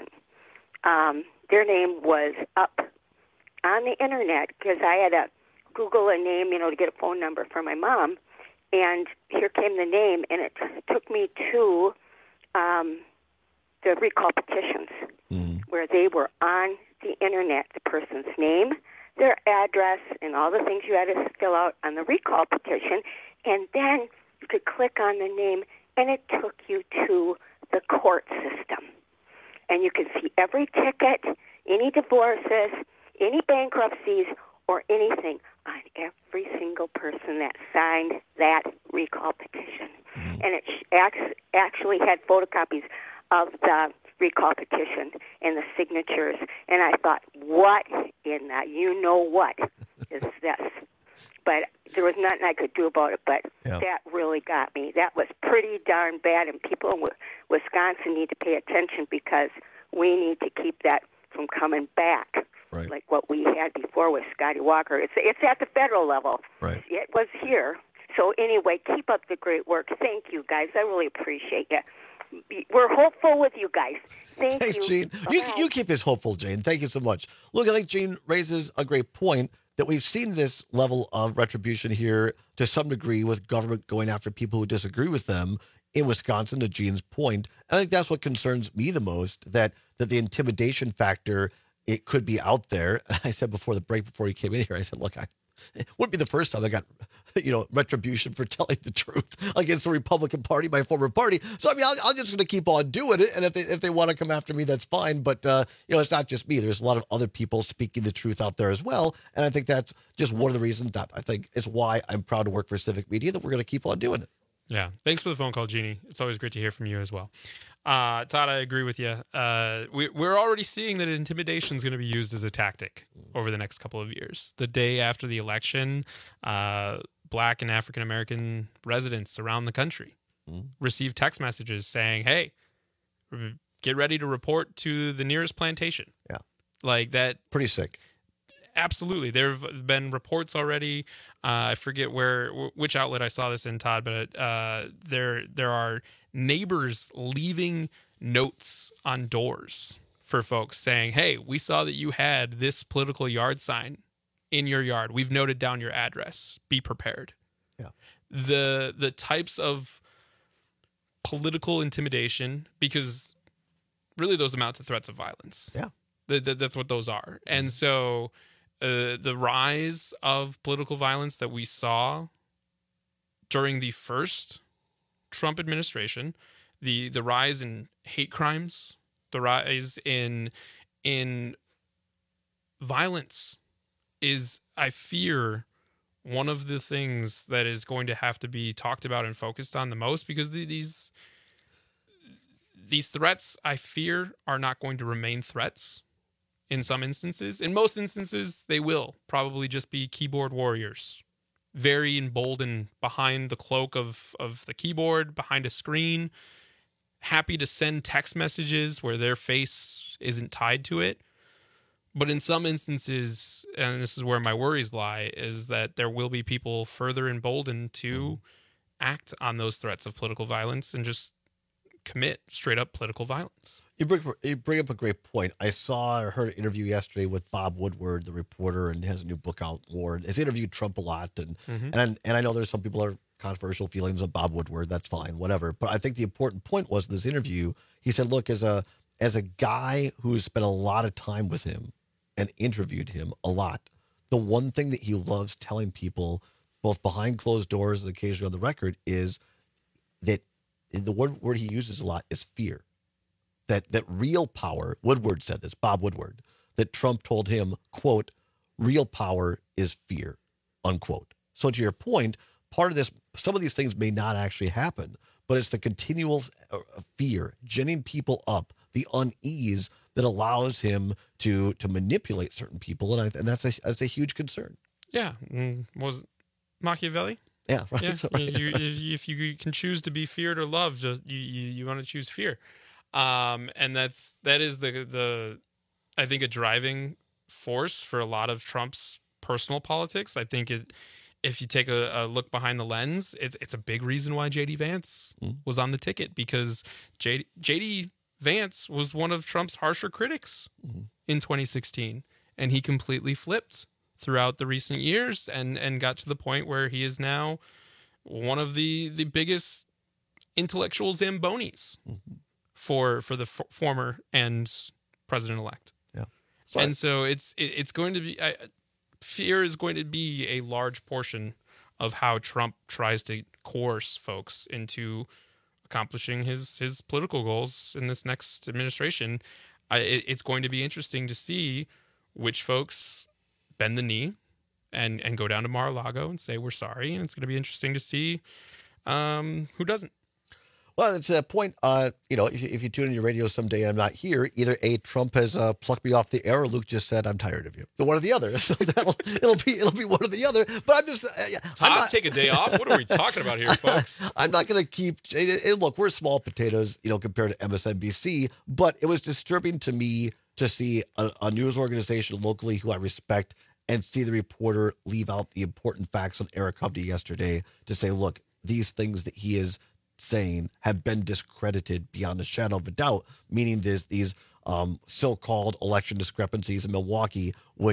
um, their name was up on the internet because I had to Google a name, you know, to get a phone number for my mom, and here came the name, and it took me to um, the recall petitions mm-hmm. where they were on the internet, the person's name, their address, and all the things you had to fill out on the recall petition, and then you could click on the name, and it took you to the court system. And you could see every ticket, any divorces, any bankruptcies, or anything on every single person that signed that recall petition. Mm-hmm. And it act- actually had photocopies of the recall petition and the signatures, and I thought, what in that you know what is this? But there was nothing I could do about it, but yeah. that really got me. That was pretty darn bad, and people in Wisconsin need to pay attention because we need to keep that from coming back, right. like what we had before with Scotty Walker. It's, it's at the federal level. Right. It was here. So anyway, keep up the great work. Thank you, guys. I really appreciate it. We're hopeful with you guys. Thank Thanks, you. Gene. You, you keep us hopeful, Jane. Thank you so much. Look, I think Gene raises a great point that we've seen this level of retribution here to some degree with government going after people who disagree with them in Wisconsin, to Gene's point. I think that's what concerns me the most, that that the intimidation factor, it could be out there. I said before the break, before you came in here, I said, look, I, it wouldn't be the first time I got, you know, retribution for telling the truth against the Republican Party, my former party. So, I mean, I'll, I'm just going to keep on doing it. And if they, if they want to come after me, that's fine. But, uh, you know, it's not just me. There's a lot of other people speaking the truth out there as well. And I think that's just one of the reasons that I think it's why I'm proud to work for Civic Media, that we're going to keep on doing it. Yeah. Thanks for the phone call, Jeannie. It's always great to hear from you as well. Uh, Todd, I agree with you. Uh, we, we're already seeing that intimidation is going to be used as a tactic over the next couple of years. The day after the election, uh, Black and African American residents around the country mm. received text messages saying, hey, get ready to report to the nearest plantation. Yeah. Like that. Pretty sick. Absolutely. There have been reports already. Uh, I forget where, which outlet I saw this in, Todd, but uh, there there are neighbors leaving notes on doors for folks saying, hey, we saw that you had this political yard sign in your yard. We've noted down your address. Be prepared. Yeah. The the types of political intimidation, because really those amount to threats of violence. Yeah. Th- th- that's what those are. And so uh, the rise of political violence that we saw during the first Trump administration, the the rise in hate crimes, the rise in in violence is, I fear, one of the things that is going to have to be talked about and focused on the most, because the, these these threats, I fear, are not going to remain threats. In some instances, in most instances, they will probably just be keyboard warriors, very emboldened behind the cloak of, of the keyboard, behind a screen, happy to send text messages where their face isn't tied to it. But in some instances, and this is where my worries lie, is that there will be people further emboldened to mm-hmm. act on those threats of political violence and just commit straight up political violence. You bring, you bring up a great point. I saw or heard an interview yesterday with Bob Woodward, the reporter, and he has a new book out, Ward. He's interviewed Trump a lot, and mm-hmm. and and I know there's some people that are controversial feelings of Bob Woodward. That's fine, whatever. But I think the important point was in this interview, he said, look, as a as a guy who's spent a lot of time with him and interviewed him a lot, the one thing that he loves telling people, both behind closed doors and occasionally on the record, is that the word, word he uses a lot is fear. That that real power, Woodward said this, Bob Woodward, that Trump told him, quote, real power is fear, unquote. So to your point, part of this, some of these things may not actually happen, but it's the continual fear, ginning people up, the unease that allows him to to manipulate certain people, and I, and that's a that's a huge concern. Yeah, was it Machiavelli? Yeah, right. Yeah. So, right. You, you, if you can choose to be feared or loved, you you, you want to choose fear. Um, and that's, that is the, the, I think a driving force for a lot of Trump's personal politics. I think it, if you take a, a look behind the lens, it's, it's a big reason why J D Vance mm. was on the ticket, because J, JD Vance was one of Trump's harsher critics mm. in twenty sixteen. And he completely flipped throughout the recent years and, and got to the point where he is now one of the, the biggest intellectual Zambonis. Mm-hmm. for for the f- former and president-elect. Yeah. So and I, so it's it, it's going to be, I, fear is going to be a large portion of how Trump tries to coerce folks into accomplishing his, his political goals in this next administration. I, it, it's going to be interesting to see which folks bend the knee and, and go down to Mar-a-Lago and say, we're sorry. And it's going to be interesting to see um, who doesn't. Well, it's a point, uh, you know, if you, if you tune in your radio someday and I'm not here, either A, Trump has uh, plucked me off the air, or Luke just said, I'm tired of you. So one or the other. So that'll, it'll be it'll be one or the other. But I'm just... Uh, Todd, I'm not, take a day off? What are we talking about here, folks? I'm not going to keep... And, and look, we're small potatoes, you know, compared to M S N B C, but it was disturbing to me to see a, a news organization locally who I respect and see the reporter leave out the important facts on Eric Hovde yesterday to say, look, these things that he is saying have been discredited beyond a shadow of a doubt, meaning there's these um, so-called election discrepancies in Milwaukee, which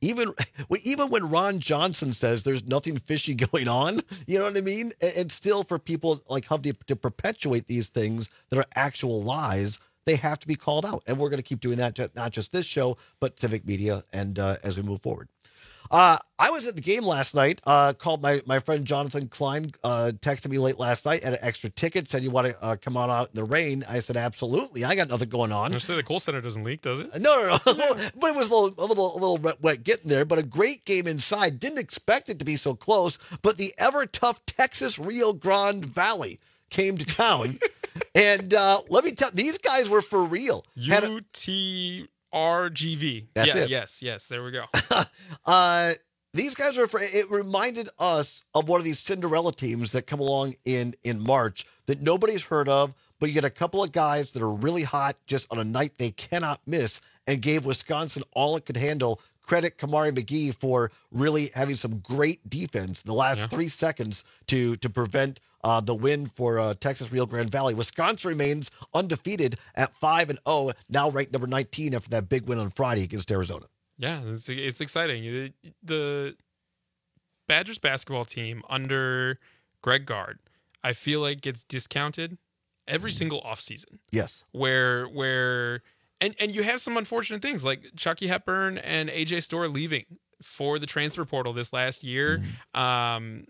even even when Ron Johnson says there's nothing fishy going on, you know what I mean? And, and still for people like Hovde to perpetuate these things that are actual lies, they have to be called out. And we're going to keep doing that, not just this show, but Civic Media and uh, as we move forward. Uh, I was at the game last night, uh, called my, my friend Jonathan Klein, uh, texted me late last night, had an extra ticket, said, you want to uh, come on out in the rain? I said, absolutely. I got nothing going on. I say the Kohl Center doesn't leak, does it? No, no, no. But it was a little, a little, a little wet, wet getting there, but a great game inside. Didn't expect it to be so close, but the ever tough Texas Rio Grande Valley came to town. and uh, let me tell you, these guys were for real. U T R G V. That's yeah, it. Yes, yes. There we go. uh, these guys are. It reminded us of one of these Cinderella teams that come along in in March that nobody's heard of, but you get a couple of guys that are really hot just on a night they cannot miss, and gave Wisconsin all it could handle. Credit Kamari McGee for really having some great defense in the last yeah. three seconds to to prevent uh, the win for uh, Texas Rio Grande Valley. Wisconsin remains undefeated at five and zero, now ranked number nineteen after that big win on Friday against Arizona. Yeah, it's it's exciting. The, the Badgers basketball team under Greg Gard, I feel like gets discounted every single offseason. Yes, where where. And and you have some unfortunate things like Chucky Hepburn and A J Storr leaving for the transfer portal this last year. Mm-hmm. Um,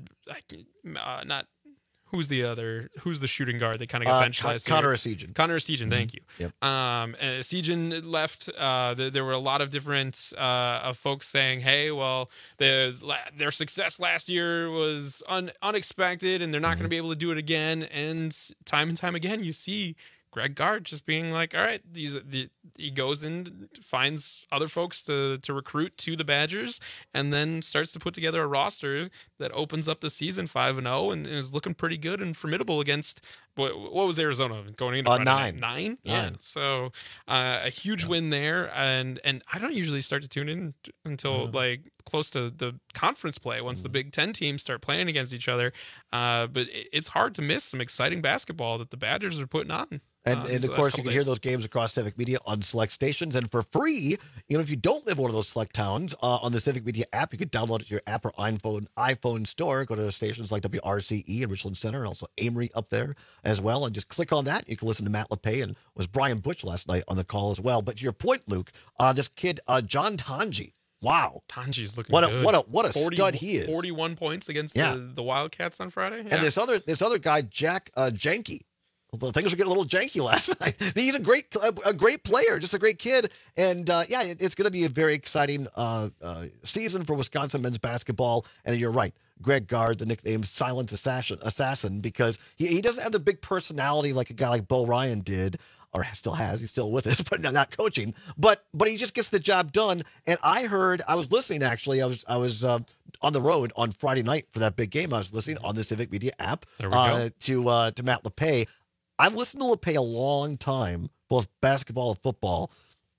uh, not who's the other who's the shooting guard that kind of got uh, benched Con- last Connor year? Essegian. Connor Essegian, mm-hmm. Thank you. Yep. Um, and Essegian left. Uh, there, there were a lot of different uh, of folks saying, "Hey, well, their their success last year was un, unexpected, and they're not mm-hmm. going to be able to do it again." And time and time again, you see Greg Gard just being like, all right, these the, he goes and finds other folks to to recruit to the Badgers, and then starts to put together a roster that opens up the season five and zero, and is looking pretty good and formidable against what, what was Arizona going into uh, Friday nine. night? nine, nine. Yeah. So uh, a huge yeah. win there, and and I don't usually start to tune in until mm-hmm. like close to the conference play once mm-hmm. the Big Ten teams start playing against each other. Uh, but it, it's hard to miss some exciting basketball that the Badgers are putting on. And, uh, and of course, you can days. hear those games across Civic Media on select stations. And for free, you know, if you don't live in one of those select towns, uh, on the Civic Media app, you can download it to your app or iPhone iPhone store. Go to stations like W R C E in Richland Center, and also Amory up there as well. And just click on that. You can listen to Matt LePay, and was Brian Butch last night on the call as well. But to your point, Luke, uh, this kid, uh, John Tanji. Wow. Tanji's looking what a, good. What a what a forty, stud he is. forty-one points against yeah. the, the Wildcats on Friday. Yeah. And this other this other guy, Jack uh, Janke. Well, things were getting a little janky last night. He's a great, a great player, just a great kid, and uh, yeah, it's going to be a very exciting uh, uh, season for Wisconsin men's basketball. And you're right, Greg Gard, the nickname Silent Assassin, assassin because he, he doesn't have the big personality like a guy like Bo Ryan did, or still has. He's still with us, but not coaching. But but he just gets the job done. And I heard, I was listening actually. I was I was uh, on the road on Friday night for that big game. I was listening on the Civic Media app uh, to uh, to Matt LePay. I've listened to LePay a long time, both basketball and football.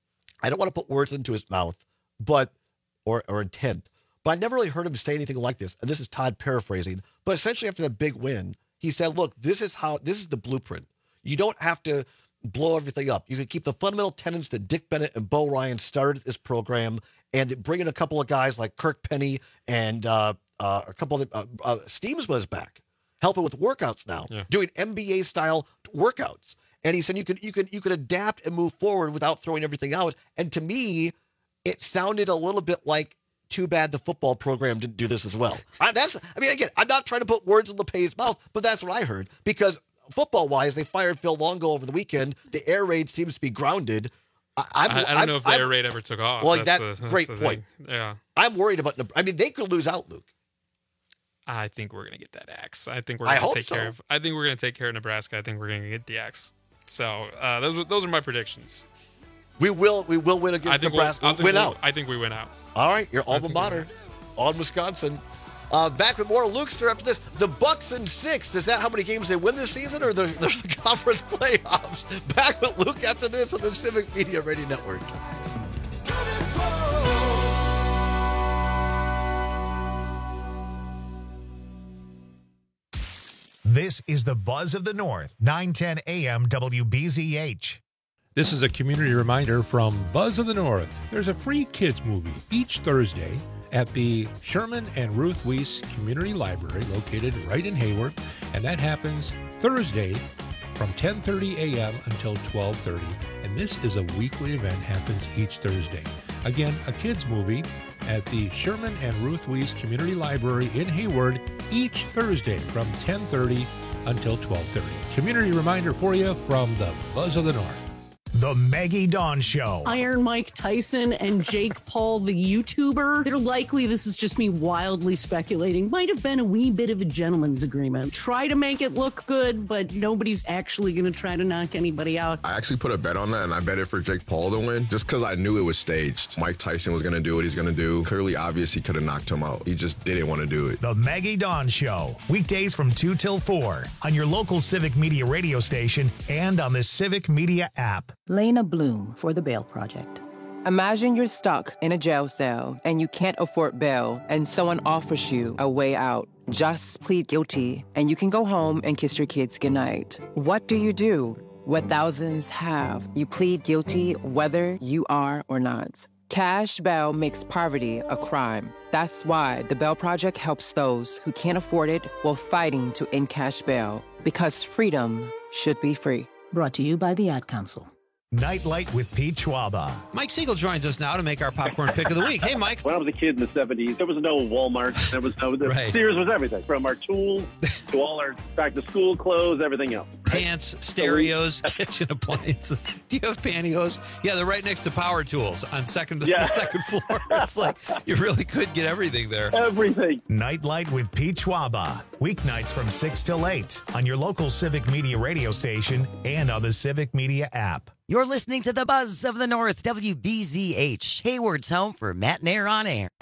I don't want to put words into his mouth, but or or intent, but I never really heard him say anything like this. And this is Todd paraphrasing, but essentially after that big win, he said, "Look, this is how this is the blueprint. You don't have to blow everything up. You can keep the fundamental tenets that Dick Bennett and Bo Ryan started this program, and bring in a couple of guys like Kirk Penny and uh, uh, a couple of uh, uh, Steamsma's back." Helping with workouts now, yeah. doing N B A style workouts, and he said you could you could you could adapt and move forward without throwing everything out. And to me, it sounded a little bit like, too bad the football program didn't do this as well. I, that's I mean, again, I'm not trying to put words in LePay's mouth, but that's what I heard, because football wise, they fired Phil Longo over the weekend. The air raid seems to be grounded. I, I'm, I, I don't I'm, know if the I'm, air raid ever took off. Well, that's that the, that's great the point. Thing. Yeah, I'm worried about. I mean, they could lose out, Luke. I think we're gonna get that axe. I think we're I gonna hope take so. care of. I think we're gonna take care of Nebraska. I think we're gonna get the axe. So uh, those those are my predictions. We will we will win against I think Nebraska. We'll, I think win we'll, out. I think we win out. All right, your alma mater on Wisconsin. Uh, back with more Lukester after this. The Bucks in six. Is that how many games they win this season, or there's the, the conference playoffs? Back with Luke after this on the Civic Media Radio Network. This is the Buzz of the North, nine ten A M W B Z H. This is a community reminder from Buzz of the North. There's a free kids movie each Thursday at the Sherman and Ruth Weiss Community Library located right in Hayward, and that happens Thursday from ten thirty a.m. until twelve thirty, and this is a weekly event, happens each Thursday. Again, a kids movie at the Sherman and Ruth Weiss Community Library in Hayward each Thursday from ten thirty until twelve thirty. Community reminder for you from the Buzz of the North. The Maggie Dawn Show. Iron Mike Tyson and Jake Paul, the YouTuber. They're likely, this is just me wildly speculating, might have been a wee bit of a gentleman's agreement. Try to make it look good, but nobody's actually going to try to knock anybody out. I actually put a bet on that, and I bet it for Jake Paul to win, just because I knew it was staged. Mike Tyson was going to do what he's going to do. Clearly obvious he could have knocked him out. He just didn't want to do it. The Maggie Dawn Show. Weekdays from two till four on your local Civic Media radio station and on the Civic Media app. Lena Bloom for the Bail Project. Imagine you're stuck in a jail cell and you can't afford bail and someone offers you a way out. Just plead guilty and you can go home and kiss your kids goodnight. What do you do? What thousands have. You plead guilty whether you are or not. Cash bail makes poverty a crime. That's why the Bail Project helps those who can't afford it while fighting to end cash bail. Because freedom should be free. Brought to you by the Ad Council. Nightlight with Pete Schwaba. Mike Siegel joins us now to make our popcorn pick of the week. Hey, Mike. When I was a kid in the seventies, there was no Walmart. There was no, the Right. Sears was everything, from our tools to all our back-to-school clothes, everything else. Pants, stereos, kitchen appliances. Do you have pantyhose? Yeah, they're right next to power tools on second Yeah. the second floor. It's like you really could get everything there. Everything. Nightlight with Pete Schwaba. Weeknights from six till eight on your local Civic Media radio station and on the Civic Media app. You're listening to the Buzz of the North, W B Z H, Hayward's home for Matt and Air on Air.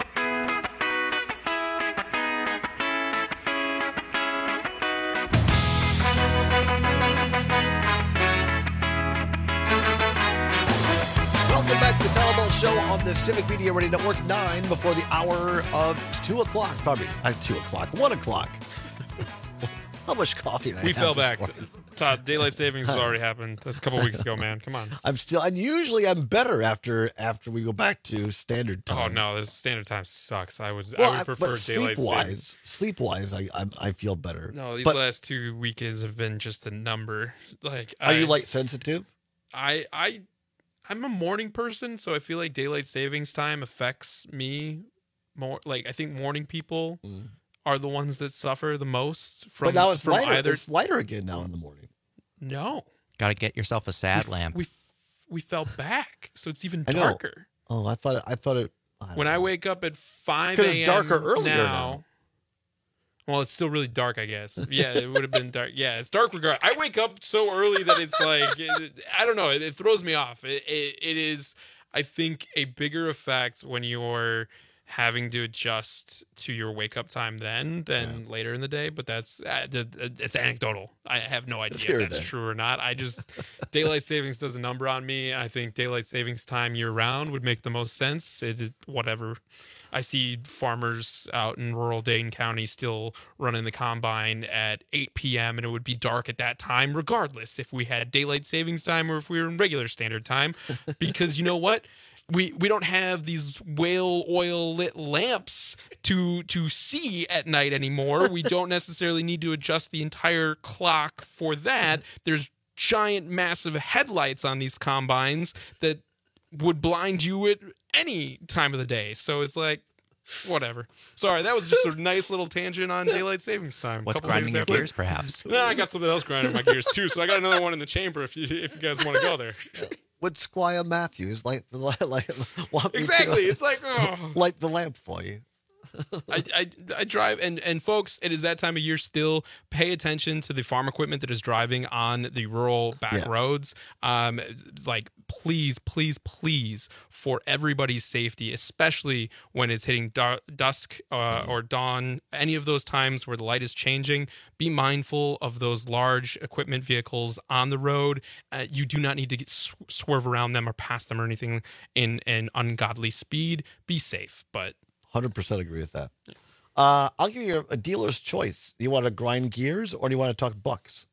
Welcome back to the Talabot Show on the Civic Media Radio Network, nine before the hour of two o'clock, probably. Uh, two o'clock, one o'clock. How much coffee did I We have fell this back. morning? Todd, daylight savings has already happened. That's a couple weeks ago, man. Come on. I'm still, and usually I'm better after after we go back to standard Oh time. no, this standard time sucks. I would Well, I would prefer but daylight savings. sleep-wise, sleep-wise, I, I I feel better. No, these But last two weekends have been just a number. Like, are I, you light sensitive? I I I'm a morning person, so I feel like daylight savings time affects me more. Like, I think morning people are the ones that suffer the most from. but now it's from lighter. either. It's lighter again now in the morning. No, Got to get yourself a sad we, lamp. We we fell back, so it's even I know. darker. Oh, I thought I thought it. I When I wake up at five Because it's a.m. darker earlier now, now. Well, it's still really dark, I guess. Yeah, it would have been dark. Yeah, it's dark regard. I wake up so early that it's like, it, I don't know, it, it throws me off. It, it, it is, I think, a bigger effect when you're having to adjust to your wake up time then than yeah. later in the day. But that's, uh, it's anecdotal. I have no idea if that's then. true or not. I just, daylight savings does a number on me. I think daylight savings time year round would make the most sense. It, it whatever. I see farmers out in rural Dane County still running the combine at eight p.m. and it would be dark at that time, regardless if we had daylight savings time or if we were in regular standard time. Because you know what? We we don't have these whale oil lit lamps to to see at night anymore. We don't necessarily need to adjust the entire clock for that. There's giant, massive headlights on these combines that would blind you at any time of the day. So it's like, whatever. Sorry, that was just a nice little tangent on daylight savings time. What's Couple grinding days your after- gears, perhaps? No, I got something else grinding my gears too. So I got another one in the chamber if you if you guys want to go there. Would Squire Matthews light the li- like want me to Exactly. It's like, oh. light the lamp for you? I, I I drive and and folks, it is that time of year still. Pay attention to the farm equipment that is driving on the rural back Yeah. roads. Um, like please, please, please, for everybody's safety, especially when it's hitting du- dusk uh, or dawn, any of those times where the light is changing. Be mindful of those large equipment vehicles on the road. Uh, you do not need to get sw- swerve around them or pass them or anything in an ungodly speed. Be safe, but. one hundred percent agree with that. Uh, I'll give you a dealer's choice. Do you want to grind gears or do you want to talk bucks?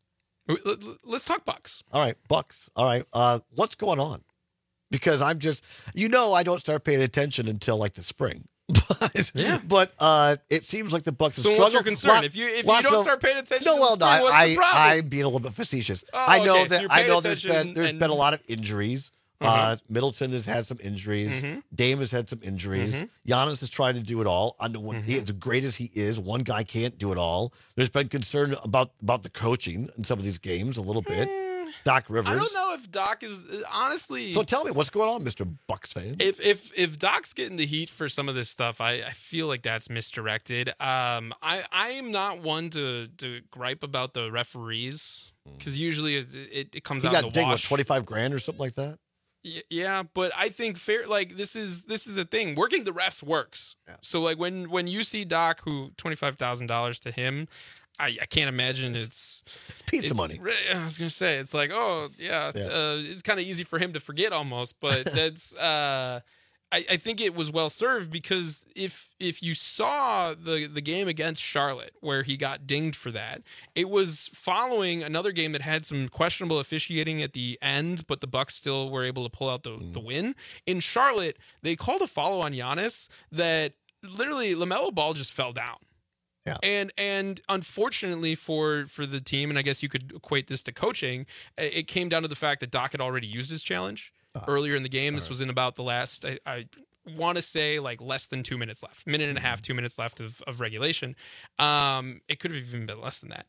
Let's talk Bucks. All right, Bucks. All right. Uh, what's going on? Because I'm just, you know, I don't start paying attention until like the spring. But, yeah. but uh, it seems like the Bucks have so struggled. what's your concern? Lot, if you if you don't of, start paying attention, no, to well, the no, spring, what's I, the problem? I'm being a little bit facetious. Oh, I know okay, that so I know there's been there's and, been a lot of injuries. Uh-huh. Uh, Middleton has had some injuries. Mm-hmm. Dame has had some injuries. Mm-hmm. Giannis is trying to do it all. I know Mm-hmm. he, as great as he is, one guy can't do it all. There's been concern about about the coaching in some of these games a little bit. Doc Rivers. I don't know if Doc is honestly. So tell me what's going on, Mister Bucks fan. If if if Doc's getting the heat for some of this stuff, I, I feel like that's misdirected. Um, I I am not one to to gripe about the referees because usually it, it, it comes he out got in the dinged wash. with twenty-five grand or something like that. Y- Yeah, but I think fair like this is this is a thing. Working the refs works. Yeah. So like when when you see Doc, who twenty five thousand dollars to him, I, I can't imagine it's, it's pizza it's, money. I was gonna say it's like oh yeah, yeah. Uh, it's kind of easy for him to forget almost, but that's uh, I, I think it was well served because if if you saw the the game against Charlotte where he got dinged for that, it was following another game that had some questionable officiating at the end, but the Bucks still were able to pull out the mm. the win. In Charlotte, they called a follow on Giannis that literally LaMelo Ball just fell down. Yeah. And and unfortunately for for the team, and I guess you could equate this to coaching, it came down to the fact that Doc had already used his challenge uh, earlier in the game. This right. was in about the last, I, I want to say like less than two minutes left, minute and a half, two minutes left of, of regulation. Um, it could have even been less than that.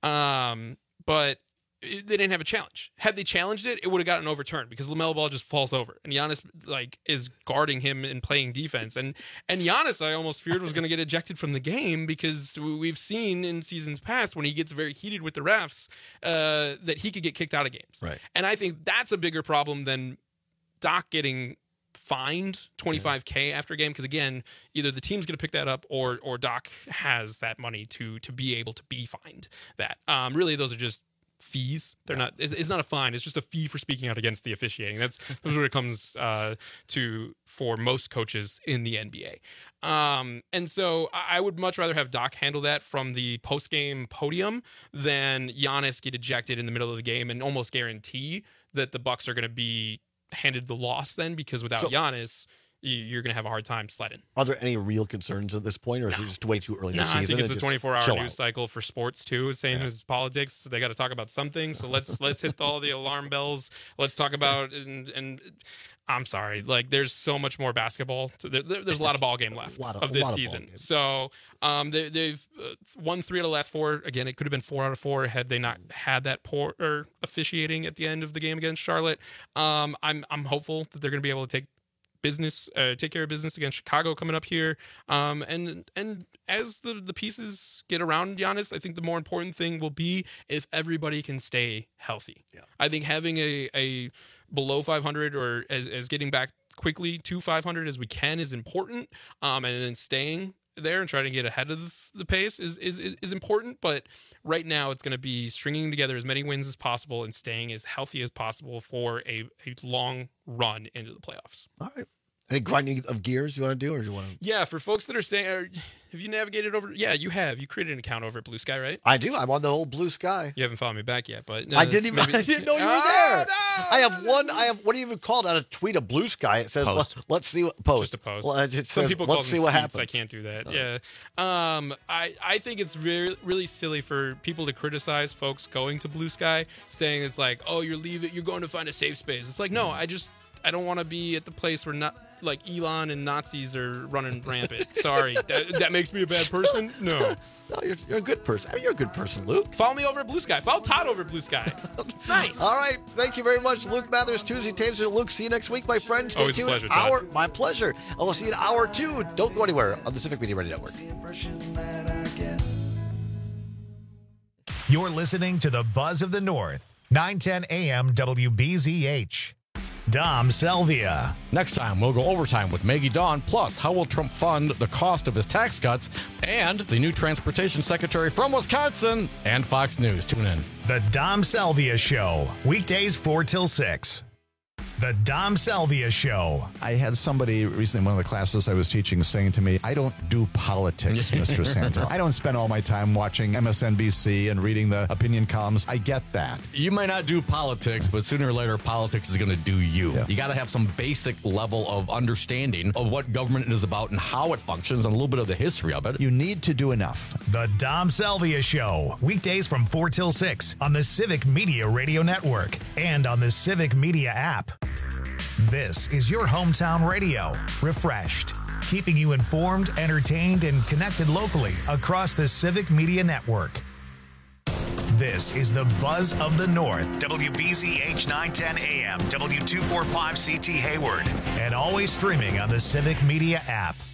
Um, but they didn't have a challenge. Had they challenged it, it would have gotten overturned because LaMelo Ball just falls over and Giannis like is guarding him and playing defense. And and Giannis, I almost feared was going to get ejected from the game because we've seen in seasons past when he gets very heated with the refs uh, that he could get kicked out of games. Right. And I think that's a bigger problem than Doc getting fined twenty-five K after a game because again, either the team's going to pick that up or or Doc has that money to to be able to be fined that. Um, really, those are just fees. They're yeah. not it's not a fine, it's just a fee for speaking out against the officiating. That's that's what it comes uh to for most coaches in the N B A. Um and so I would much rather have Doc handle that from the post-game podium than Giannis get ejected in the middle of the game and almost guarantee that the Bucks are going to be handed the loss then because without so, Giannis you're going to have a hard time sledding. Are there any real concerns at this point, or is no. it just way too early in no, the season? I think it's a twenty-four hour news out. cycle for sports too, same yeah. as politics. So they got to talk about something. So let's let's hit all the alarm bells. Let's talk about and and I'm sorry, like there's so much more basketball. To, there, there's a lot of ball game left of, of this season. Of so um, they, they've uh, won three out of the last four. Again, it could have been four out of four had they not had that poor or officiating at the end of the game against Charlotte. Um, I'm I'm hopeful that they're going to be able to take. business uh, take care of business against Chicago coming up here um and and as the the pieces get around Giannis, I think the more important thing will be if everybody can stay healthy. yeah. I think having a a below five hundred or as, as getting back quickly to five hundred as we can is important um and then staying there and trying to get ahead of the pace is is is important, but right now it's going to be stringing together as many wins as possible and staying as healthy as possible for a, a long run into the playoffs. All right. Any grinding of gears you want to do, or do you want to? Yeah, for folks that are staying, are, have you navigated over? Yeah, you have. You created an account over at Blue Sky, right? I do. I'm on the whole Blue Sky. You haven't followed me back yet, but no, I didn't even. Maybe, I didn't know you were oh, there. No, I have one. I have what do you even call it? On a tweet of Blue Sky, it says, post. Let, "Let's see what post." Just a post. Well, it Some says, people let's call see them what seats. happens. I can't do that. Oh. Yeah. Um. I I think it's really really silly for people to criticize folks going to Blue Sky, saying it's like, oh, you're leaving, you're going to find a safe space. It's like, no, I just I don't want to be at the place where not. Like Elon and Nazis are running rampant. Sorry, that, that makes me a bad person. No, no, you're, you're a good person. I mean, you're a good person, Luke. Follow me over at Blue Sky. Follow Todd over at Blue Sky. It's nice. All right, thank you very much, Luke Mathers, Tuesday Taser. Luke, see you next week, my friends. Stay Always tuned. a pleasure, Todd. Hour, my pleasure. And we'll see you in hour two. Don't go anywhere on the Civic Media Radio Network. You're listening to the Buzz of the North, nine ten A M W B Z H. Dom Selvia. Next time, we'll go overtime with Maggie Dawn. Plus, how will Trump fund the cost of his tax cuts? And the new transportation secretary from Wisconsin and Fox News. Tune in. The Dom Selvia Show. Weekdays four till six. The Dom Salvia Show. I had somebody recently in one of the classes I was teaching saying to me, I don't do politics, Mister Santel. I don't spend all my time watching M S N B C and reading the opinion columns. I get that. You might not do politics, but sooner or later, politics is going to do you. Yeah. You got to have some basic level of understanding of what government is about and how it functions and a little bit of the history of it. You need to do enough. The Dom Salvia Show. Weekdays from four till six on the Civic Media Radio Network and on the Civic Media app. This is your hometown radio, refreshed, keeping you informed, entertained, and connected locally across the Civic Media Network. This is the Buzz of the North, W B Z H nine ten A M, W two forty-five C T Hayward, and always streaming on the Civic Media app.